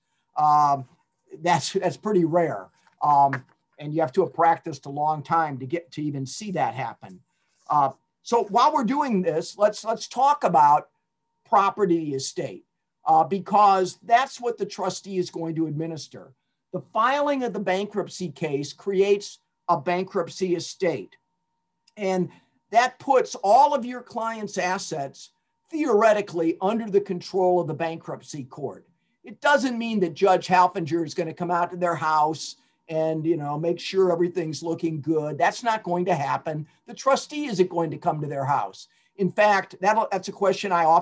That's pretty rare. And you have to have practiced a long time to get to even see that happen. So while we're doing this, let's talk about property estate, because that's what the trustee is going to administer. The filing of the bankruptcy case creates a bankruptcy estate. And that puts all of your client's assets theoretically under the control of the bankruptcy court. It doesn't mean that Judge Halfinger is going to come out to their house and, make sure everything's looking good. That's not going to happen. The trustee isn't going to come to their house. In fact, that's a question I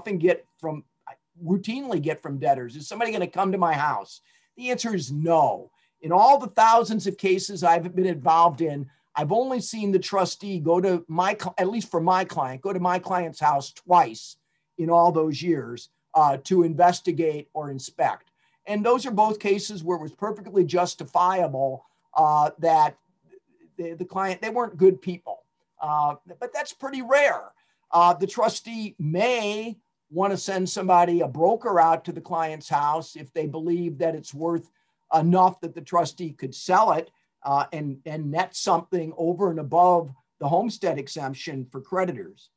routinely get from debtors. Is somebody going to come to my house? The answer is no. In all the thousands of cases I've been involved in, I've only seen the trustee go to at least for my client, go to my client's house twice in all those years to investigate or inspect. And those are both cases where it was perfectly justifiable that the client, they weren't good people. But that's pretty rare. The trustee may want to send somebody, a broker, out to the client's house if they believe that it's worth enough that the trustee could sell it and net something over and above the homestead exemption for creditors.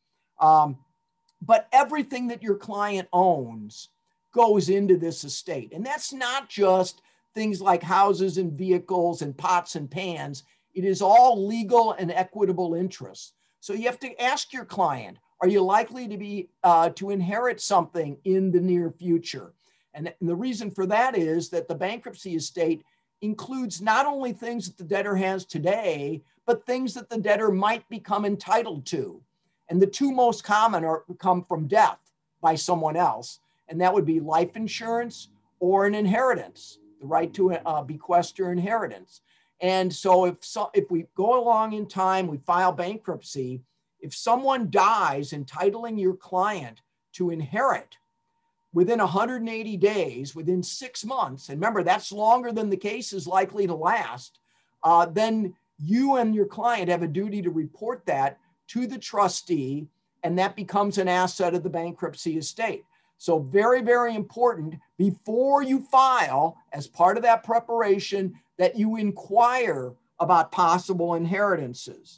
But everything that your client owns goes into this estate. And that's not just things like houses and vehicles and pots and pans. It is all legal and equitable interests. So you have to ask your client, are you likely to be to inherit something in the near future? And the reason for that is that the bankruptcy estate includes not only things that the debtor has today, but things that the debtor might become entitled to. And the two most common come from death by someone else. And that would be life insurance or an inheritance, the right to bequest or inheritance. And so if we go along in time, we file bankruptcy, if someone dies entitling your client to inherit within 180 days, within 6 months, and remember, that's longer than the case is likely to last, then you and your client have a duty to report that to the trustee, and that becomes an asset of the bankruptcy estate. So very, very important before you file, as part of that preparation, that you inquire about possible inheritances.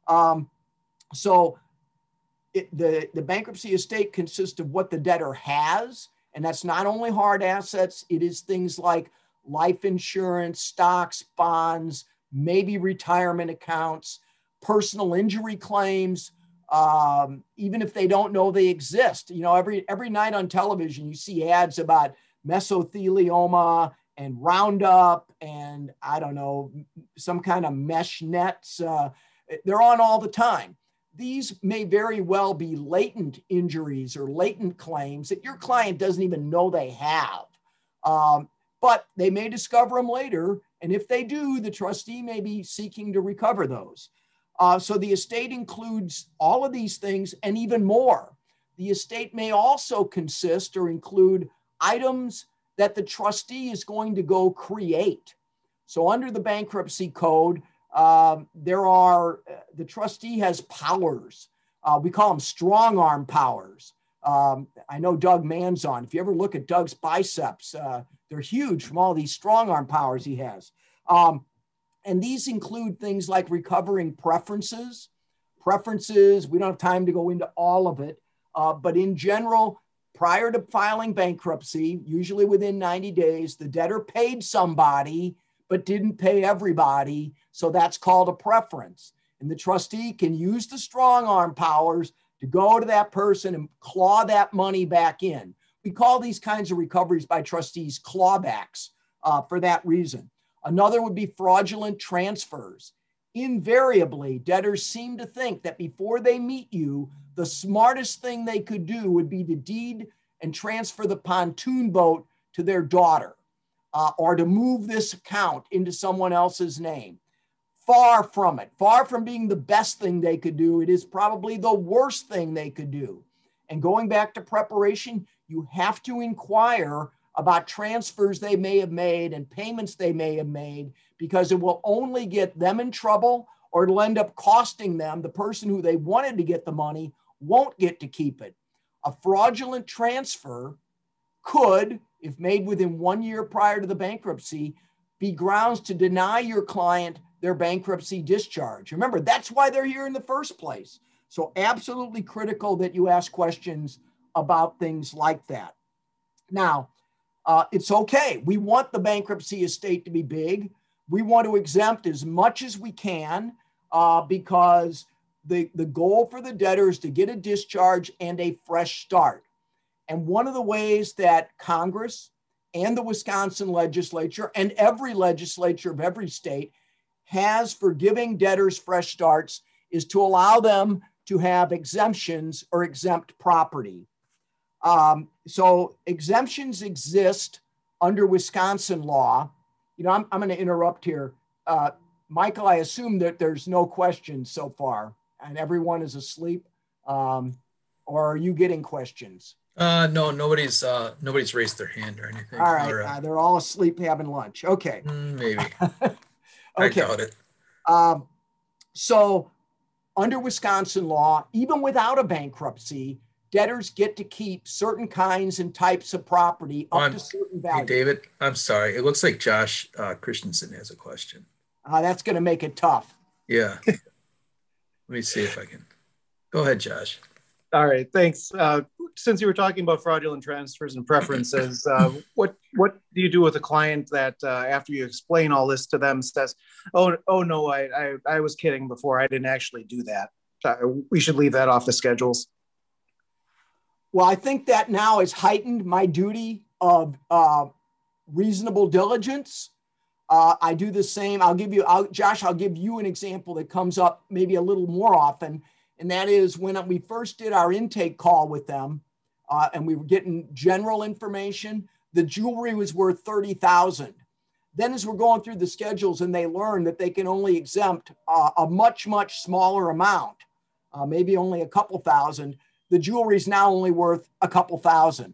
The bankruptcy estate consists of what the debtor has, and that's not only hard assets, it is things like life insurance, stocks, bonds, maybe retirement accounts, personal injury claims, even if they don't know they exist. Every night on television, you see ads about mesothelioma and Roundup and, I don't know, some kind of mesh nets. They're on all the time. These may very well be latent injuries or latent claims that your client doesn't even know they have. But they may discover them later. And if they do, the trustee may be seeking to recover those. So the estate includes all of these things and even more. The estate may also consist or include items that the trustee is going to go create. So under the bankruptcy code, the trustee has powers. We call them strong arm powers. I know Doug Manzon. If you ever look at Doug's biceps, they're huge from all these strong arm powers he has. And these include things like recovering preferences. We don't have time to go into all of it, but in general, prior to filing bankruptcy, usually within 90 days, the debtor paid somebody but didn't pay everybody. So that's called a preference. And the trustee can use the strong arm powers to go to that person and claw that money back in. We call these kinds of recoveries by trustees clawbacks for that reason. Another would be fraudulent transfers. Invariably, debtors seem to think that before they meet you, the smartest thing they could do would be to deed and transfer the pontoon boat to their daughter, or to move this account into someone else's name. Far from it, far from being the best thing they could do, it is probably the worst thing they could do. And going back to preparation, you have to inquire about transfers they may have made and payments they may have made, because it will only get them in trouble, or it'll end up costing them. The person who they wanted to get the money won't get to keep it. A fraudulent transfer could, if made within 1 year prior to the bankruptcy, be grounds to deny your client their bankruptcy discharge. Remember, that's why they're here in the first place. So absolutely critical that you ask questions about things like that. Now, it's okay. We want the bankruptcy estate to be big. We want to exempt as much as we can because the goal for the debtor is to get a discharge and a fresh start. And one of the ways that Congress and the Wisconsin legislature and every legislature of every state has for giving debtors fresh starts is to allow them to have exemptions or exempt property. So exemptions exist under Wisconsin law. You know, I'm going to interrupt here. Michael, I assume that there's no questions so far and everyone is asleep. Or are you getting questions? No, nobody's raised their hand or anything. All right, they're all asleep having lunch. Okay. Maybe. Okay. I doubt it. So under Wisconsin law, even without a bankruptcy, debtors get to keep certain kinds and types of property up to certain value. Hey, David, I'm sorry. It looks like Josh Christensen has a question. That's going to make it tough. Yeah. Let me see if I can. Go ahead, Josh. All right, thanks. Since you were talking about fraudulent transfers and preferences, what do you do with a client that after you explain all this to them says, oh no, I was kidding before, I didn't actually do that. We should leave that off the schedules. Well, I think that now has heightened my duty of reasonable diligence. I do the same. Josh, I'll give you an example that comes up maybe a little more often. And that is when we first did our intake call with them and we were getting general information, the jewelry was worth $30,000. Then as we're going through the schedules and they learn that they can only exempt a much, much smaller amount, maybe only a couple thousand, the jewelry is now only worth a couple thousand.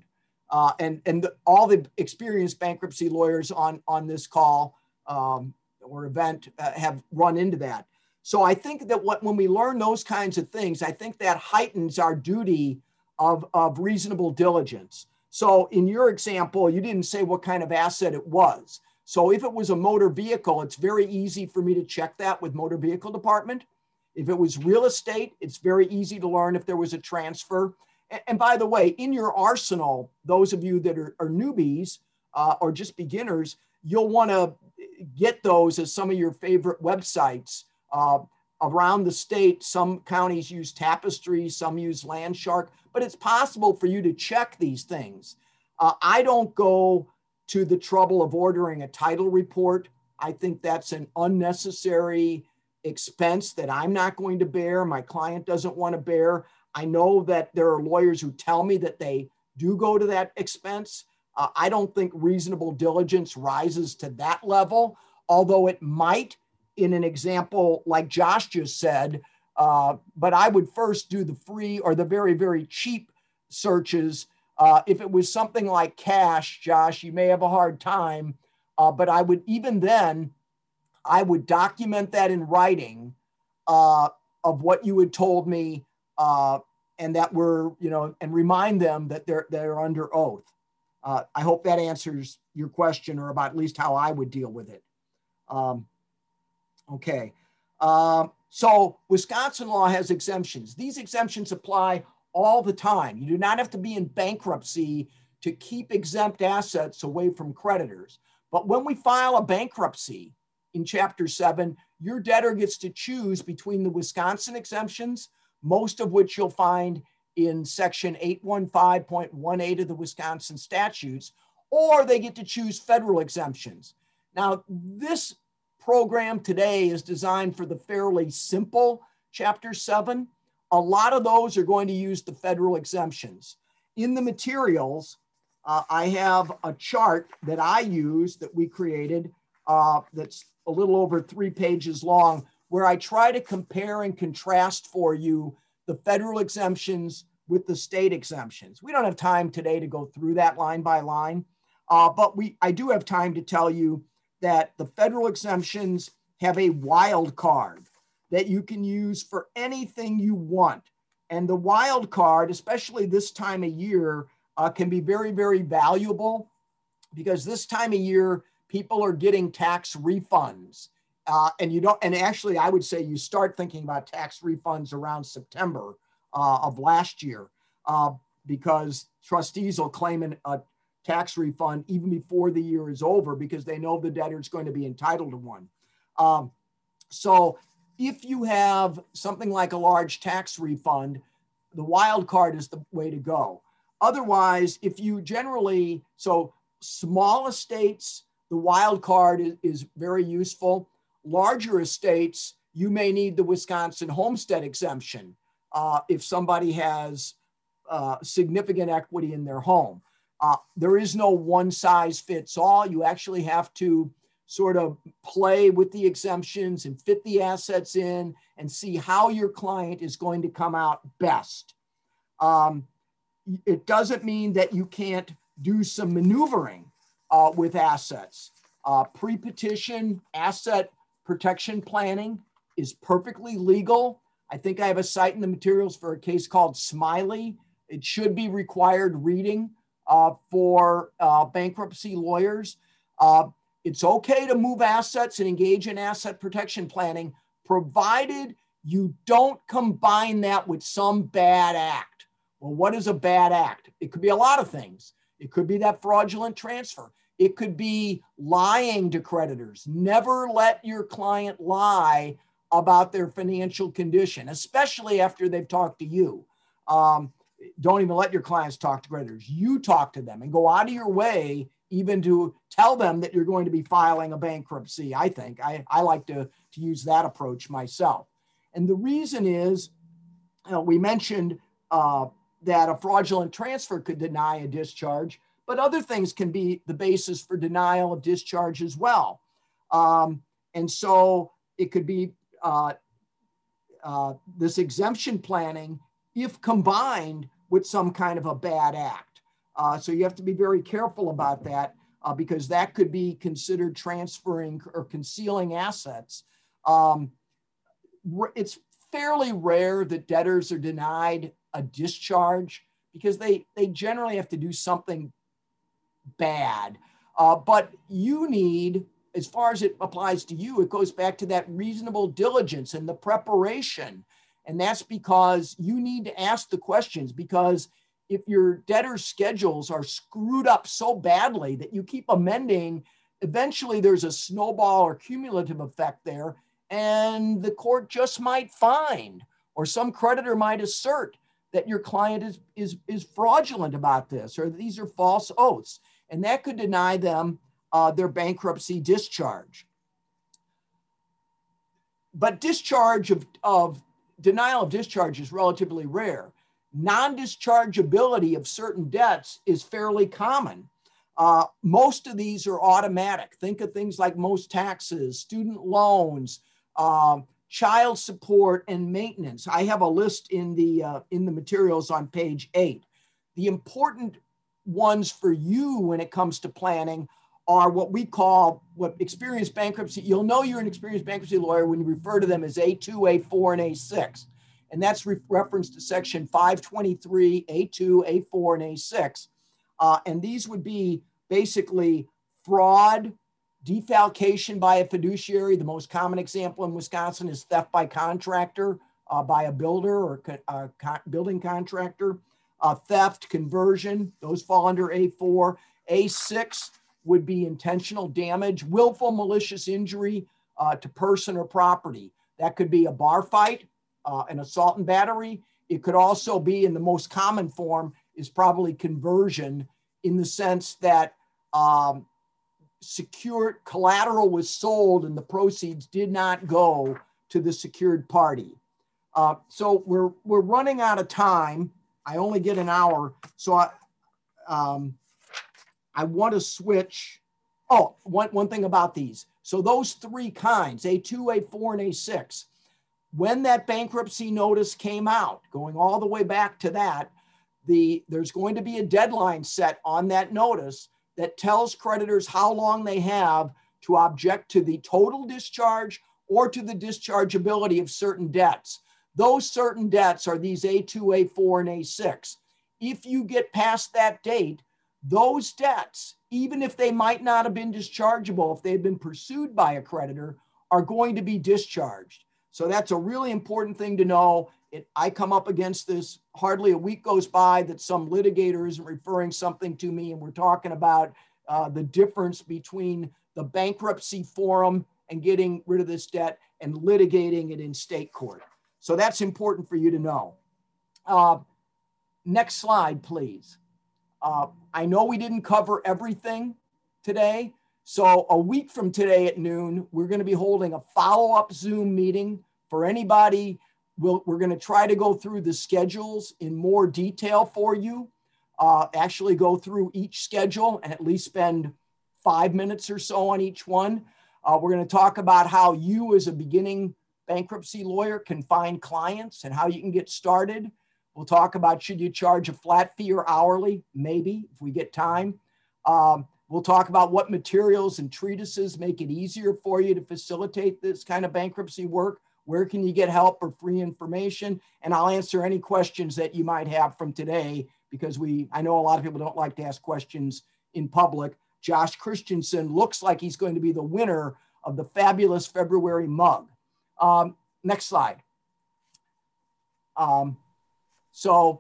All the experienced bankruptcy lawyers on this call or event have run into that. So I think that when we learn those kinds of things, I think that heightens our duty of reasonable diligence. So in your example, you didn't say what kind of asset it was. So if it was a motor vehicle, it's very easy for me to check that with motor vehicle department. If it was real estate, it's very easy to learn if there was a transfer. And by the way, in your arsenal, those of you that are newbies or just beginners, you'll want to get those as some of your favorite websites. Around the state, some counties use Tapestry, some use Landshark, but it's possible for you to check these things. I don't go to the trouble of ordering a title report. I think that's an unnecessary expense that I'm not going to bear. My client doesn't want to bear. I know that there are lawyers who tell me that they do go to that expense. I don't think reasonable diligence rises to that level, although it might in an example like Josh just said, but I would first do the free or the very, very cheap searches. If it was something like cash, Josh, you may have a hard time, but I would, even then, I would document that in writing of what you had told me and that we're, and remind them that they're under oath. I hope that answers your question or about at least how I would deal with it. Okay. So Wisconsin law has exemptions. These exemptions apply all the time. You do not have to be in bankruptcy to keep exempt assets away from creditors. But when we file a bankruptcy in Chapter 7, your debtor gets to choose between the Wisconsin exemptions, most of which you'll find in Section 815.18 of the Wisconsin statutes, or they get to choose federal exemptions. Now, this program today is designed for the fairly simple Chapter 7. A lot of those are going to use the federal exemptions. In the materials, I have a chart that I use that we created that's a little over 3 pages long, where I try to compare and contrast for you the federal exemptions with the state exemptions. We don't have time today to go through that line by line, but I do have time to tell you that the federal exemptions have a wild card that you can use for anything you want. And the wild card, especially this time of year, can be very, very valuable, because this time of year, people are getting tax refunds. And actually, I would say you start thinking about tax refunds around September of last year, because trustees will claim a tax refund even before the year is over, because they know the debtor is going to be entitled to one. So if you have something like a large tax refund, the wild card is the way to go. Otherwise, if you generally, so small estates, the wild card is very useful. Larger estates, you may need the Wisconsin homestead exemption if somebody has significant equity in their home. There is no one size fits all. You actually have to sort of play with the exemptions and fit the assets in and see how your client is going to come out best. It doesn't mean that you can't do some maneuvering with assets. Pre-petition asset protection planning is perfectly legal. I think I have a cite in the materials for a case called Smiley. It should be required reading for bankruptcy lawyers. It's okay to move assets and engage in asset protection planning, provided you don't combine that with some bad act. Well, what is a bad act? It could be a lot of things. It could be that fraudulent transfer. It could be lying to creditors. Never let your client lie about their financial condition, especially after they've talked to you. Don't even let your clients talk to creditors. You talk to them and go out of your way even to tell them that you're going to be filing a bankruptcy. I think I like to use that approach myself. And the reason is, we mentioned that a fraudulent transfer could deny a discharge, but other things can be the basis for denial of discharge as well. And so it could be this exemption planning if combined with some kind of a bad act. So you have to be very careful about that because that could be considered transferring or concealing assets. It's fairly rare that debtors are denied a discharge because they generally have to do something bad. But you need, as far as it applies to you, it goes back to that reasonable diligence and the preparation. And that's because you need to ask the questions, because if your debtor's schedules are screwed up so badly that you keep amending, eventually there's a snowball or cumulative effect there, and the court just might find, or some creditor might assert that your client is fraudulent about this, or these are false oaths, and that could deny them their bankruptcy discharge. But denial of discharge is relatively rare. Non-dischargeability of certain debts is fairly common. Most of these are automatic. Think of things like most taxes, student loans, child support, and maintenance. I have a list in the materials on page 8. The important ones for you when it comes to planning are what we call experienced bankruptcy. You'll know you're an experienced bankruptcy lawyer when you refer to them as A2, A4, and A6. And that's reference to section 523, A2, A4, and A6. And these would be basically fraud, defalcation by a fiduciary. The most common example in Wisconsin is theft by contractor, by a builder or building contractor. Theft, conversion, those fall under A4. A6 would be intentional damage, willful malicious injury to person or property. That could be a bar fight, an assault and battery. It could also be, in the most common form, is probably conversion, in the sense that secured collateral was sold and the proceeds did not go to the secured party. So we're running out of time. I only get an hour, so I want to switch. Oh, one thing about these. So those three kinds, A2, A4, and A6, when that bankruptcy notice came out, going all the way back to that, there's going to be a deadline set on that notice that tells creditors how long they have to object to the total discharge or to the dischargeability of certain debts. Those certain debts are these A2, A4, and A6. If you get past that date, those debts, even if they might not have been dischargeable, if they've been pursued by a creditor, are going to be discharged. So that's a really important thing to know. I come up against this, hardly a week goes by that some litigator isn't referring something to me, and we're talking about the difference between the bankruptcy forum and getting rid of this debt and litigating it in state court. So that's important for you to know. Next slide, please. I know we didn't cover everything today. So a week from today at noon, we're going to be holding a follow-up Zoom meeting for anybody. We're going to try to go through the schedules in more detail for you, actually go through each schedule and at least spend 5 minutes or so on each one. We're going to talk about how you as a beginning bankruptcy lawyer can find clients and how you can get started. We'll talk about, should you charge a flat fee or hourly? Maybe, if we get time. We'll talk about what materials and treatises make it easier for you to facilitate this kind of bankruptcy work. Where can you get help or free information? And I'll answer any questions that you might have from today, because I know a lot of people don't like to ask questions in public. Josh Christensen looks like he's going to be the winner of the fabulous February mug. Next slide. So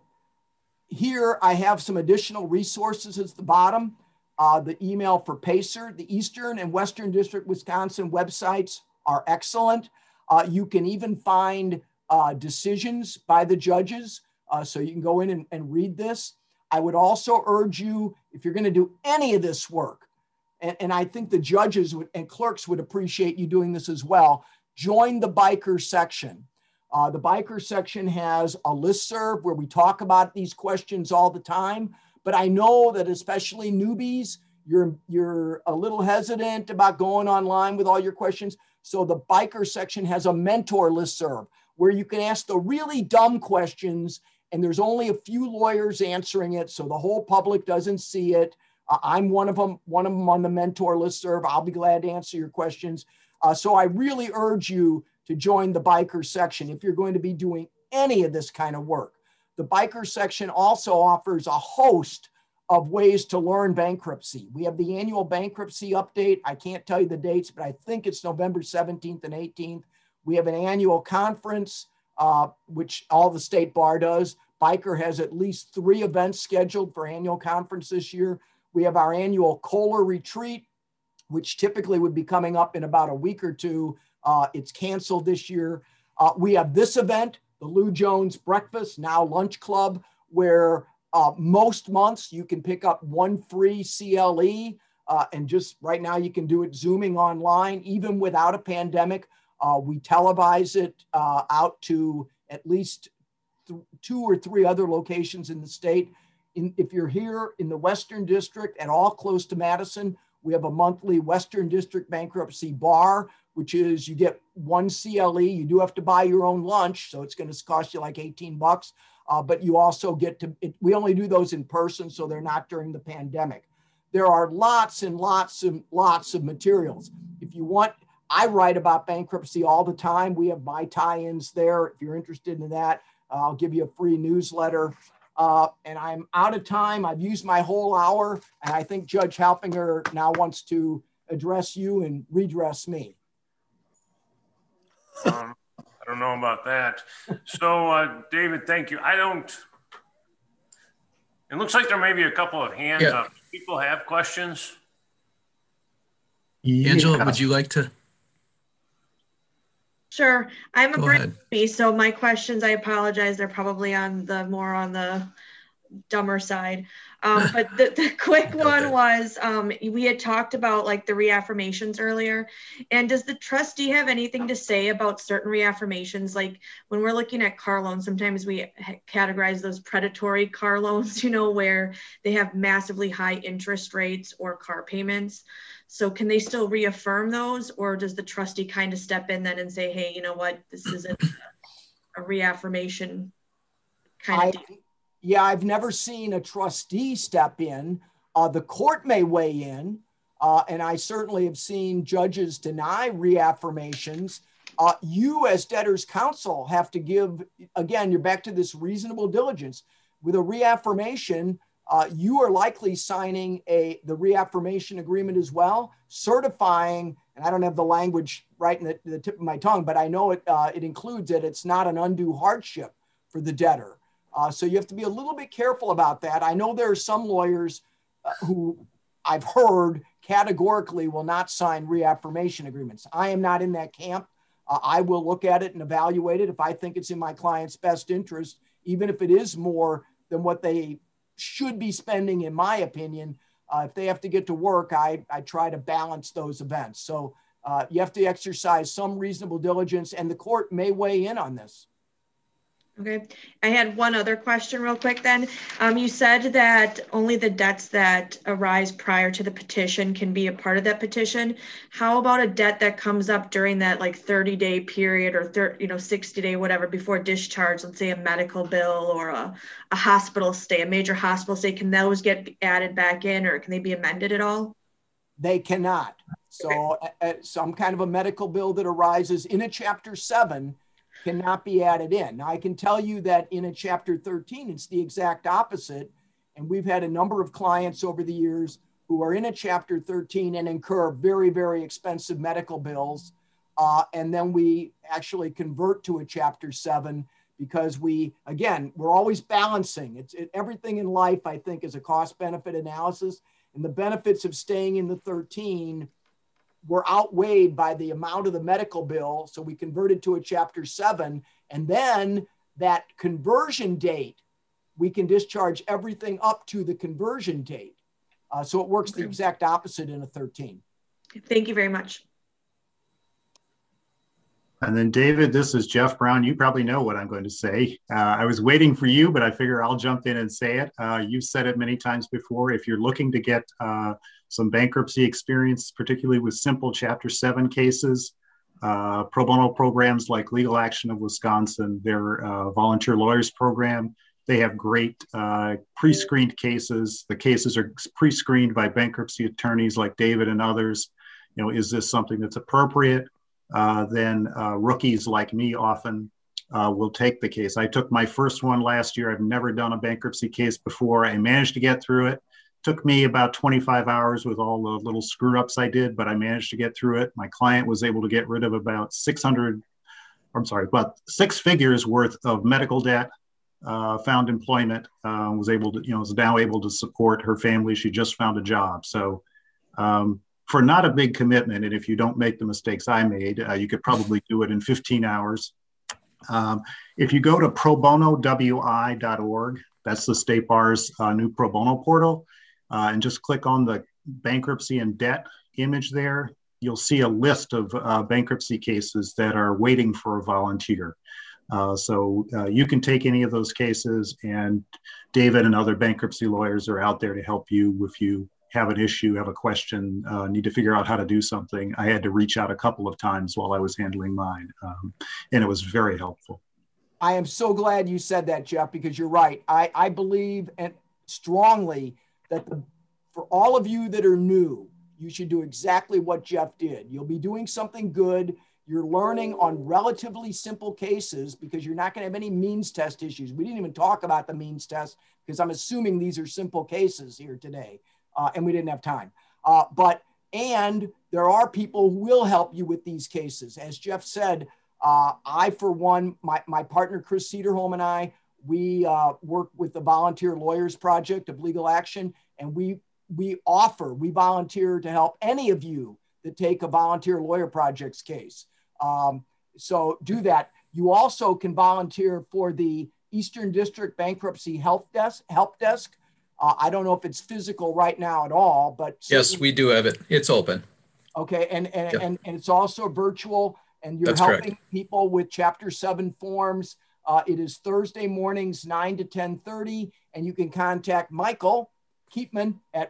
here I have some additional resources at the bottom. The email for PACER, the Eastern and Western District Wisconsin websites are excellent. You can even find decisions by the judges, so you can go in and read this. I would also urge you, if you're going to do any of this work, and I think the judges and clerks would appreciate you doing this as well, join the biker section. The biker section has a listserv where we talk about these questions all the time, but I know that especially newbies, you're a little hesitant about going online with all your questions. So the biker section has a mentor listserv where you can ask the really dumb questions, and there's only a few lawyers answering it, so the whole public doesn't see it. I'm one of them on the mentor listserv. I'll be glad to answer your questions. So I really urge you to join the biker section if you're going to be doing any of this kind of work. The biker section also offers a host of ways to learn bankruptcy. We have the annual bankruptcy update. I can't tell you the dates, but I think it's November 17th and 18th. We have an annual conference, which all the state bar does. Biker has at least 3 events scheduled for annual conference this year. We have our annual Kohler retreat, which typically would be coming up in about a week or two. It's canceled this year. We have this event, the Lou Jones Breakfast, now Lunch Club, where most months you can pick up 1 free CLE, and just right now you can do it Zooming online, even without a pandemic. We televise it out to at least 2 or 3 other locations in the state. If you're here in the Western District at all close to Madison, we have a monthly Western District Bankruptcy Bar, which is you get 1 CLE. You do have to buy your own lunch, so it's going to cost you like 18 bucks. But you also get to, we only do those in person, so they're not during the pandemic. There are lots and lots and lots of materials. If you want, I write about bankruptcy all the time. We have my tie-ins there. If you're interested in that, I'll give you a free newsletter. And I'm out of time. I've used my whole hour, and I think Judge Halpinger now wants to address you and redress me. I don't know about that. So, David, thank you. It looks like there may be a couple of hands up. People have questions? Angela, would you like to Sure. I'm a go Brit ahead? so my questions, I apologize, they're probably more on the dumber side. But the quick I doubt one that. was, we had talked about like the reaffirmations earlier. And does the trustee have anything to say about certain reaffirmations? Like when we're looking at car loans, sometimes we categorize those predatory car loans, where they have massively high interest rates or car payments. So can they still reaffirm those, or does the trustee kind of step in then and say, hey, you know what, this isn't a reaffirmation kind of deal? Yeah, I've never seen a trustee step in. The court may weigh in, and I certainly have seen judges deny reaffirmations. You as debtor's counsel have to give, again, you're back to this reasonable diligence. With a reaffirmation, you are likely signing the reaffirmation agreement as well, certifying, and I don't have the language right in the tip of my tongue, but I know it includes that it's not an undue hardship for the debtor. So you have to be a little bit careful about that. I know there are some lawyers who I've heard categorically will not sign reaffirmation agreements. I am not in that camp. I will look at it and evaluate it if I think it's in my client's best interest, even if it is more than what they should be spending, in my opinion. If they have to get to work, I try to balance those events. So you have to exercise some reasonable diligence, and the court may weigh in on this. Okay. I had one other question real quick then. You said that only the debts that arise prior to the petition can be a part of that petition. How about a debt that comes up during that like 30-day period or 60-day, whatever, before discharge, let's say a medical bill or a hospital stay, a major hospital stay, can those get added back in, or can they be amended at all? They cannot. So some kind of a medical bill that arises in a Chapter 7 cannot be added in. Now, I can tell you that in a Chapter 13, it's the exact opposite. And we've had a number of clients over the years who are in a Chapter 13 and incur very, very expensive medical bills. And then we actually convert to a Chapter 7 because we're always balancing. Everything in life, I think, is a cost-benefit analysis. And the benefits of staying in the 13 were outweighed by the amount of the medical bill. So we converted to a Chapter 7. And then that conversion date, we can discharge everything up to the conversion date. So it works the exact opposite in a 13. Thank you very much. And then David, this is Jeff Brown. You probably know what I'm going to say. I was waiting for you, but I figure I'll jump in and say it. You've said it many times before. If you're looking to get some bankruptcy experience, particularly with simple Chapter 7 cases, pro bono programs like Legal Action of Wisconsin, their volunteer lawyers program, they have great pre-screened cases. The cases are pre-screened by bankruptcy attorneys like David and others. Is this something that's appropriate? Then rookies like me often will take the case. I took my first one last year. I've never done a bankruptcy case before. I managed to get through it. Took me about 25 hours with all the little screw ups I did, but I managed to get through it. My client was able to get rid of about 6 figures worth of medical debt, found employment, was now able to support her family. She just found a job. So, for not a big commitment, and if you don't make the mistakes I made, you could probably do it in 15 hours. If you go to probonowi.org, that's the State Bar's new pro bono portal, and just click on the bankruptcy and debt image there, you'll see a list of bankruptcy cases that are waiting for a volunteer. So you can take any of those cases, and David and other bankruptcy lawyers are out there to help you if you have an issue, have a question, need to figure out how to do something. I had to reach out a couple of times while I was handling mine, and it was very helpful. I am so glad you said that, Jeff, because you're right. I believe and strongly that for all of you that are new, you should do exactly what Jeff did. You'll be doing something good. You're learning on relatively simple cases because you're not going to have any means test issues. We didn't even talk about the means test because I'm assuming these are simple cases here today. And we didn't have time. And there are people who will help you with these cases. As Jeff said, I, for one, my partner, Chris Cederholm, and I, we work with the Volunteer Lawyers Project of Legal Action, and we volunteer to help any of you that take a volunteer lawyer projects case. So do that. You also can volunteer for the Eastern District Bankruptcy Help Desk. I don't know if it's physical right now at all, but yes, we do have it. It's open. Okay, and Yep. It's also virtual, and you're That's helping correct. people with Chapter 7 forms. It is Thursday mornings, 9 to 10:30, and you can contact Michael Keepman at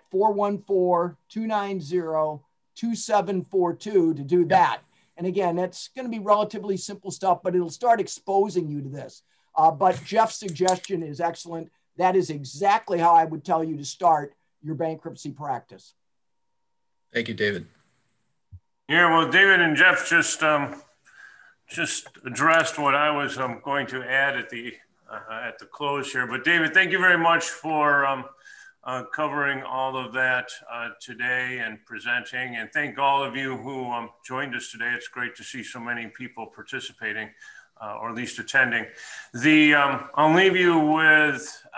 414-290-2742 to do that. And again, that's going to be relatively simple stuff, but it'll start exposing you to this. But Jeff's suggestion is excellent. That is exactly how I would tell you to start your bankruptcy practice. Thank you, David. Yeah, well, David and Jeff just addressed what I was going to add at the close here. But David, thank you very much for covering all of that today and presenting. And thank all of you who joined us today. It's great to see so many people participating, or at least attending. I'll leave you with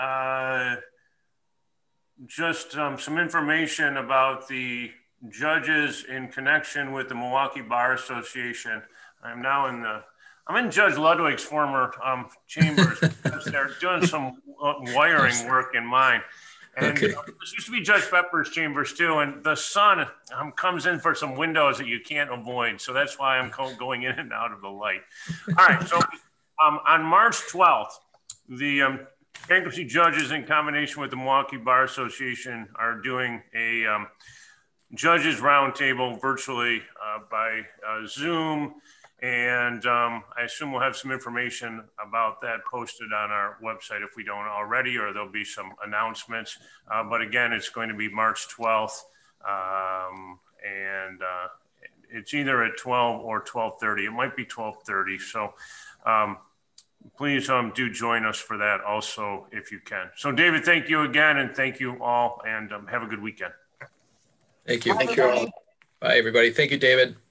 just some information about the judges in connection with the Milwaukee Bar Association. I'm in Judge Ludwig's former chambers because they're doing some wiring work in mine. And Okay. This used to be Judge Pepper's chambers too. And the sun comes in for some windows that you can't avoid. So that's why I'm going in and out of the light. All right. So on March 12th, the bankruptcy judges in combination with the Milwaukee Bar Association are doing a judges roundtable virtually by Zoom. And I assume we'll have some information about that posted on our website if we don't already, or there'll be some announcements. But again, it's going to be March 12th. And it's either at 12 or 12:30. It might be 12:30. So please do join us for that also if you can. So David, thank you again, and thank you all, and have a good weekend. Thank you. Thank you all. Bye, everybody. Thank you, David.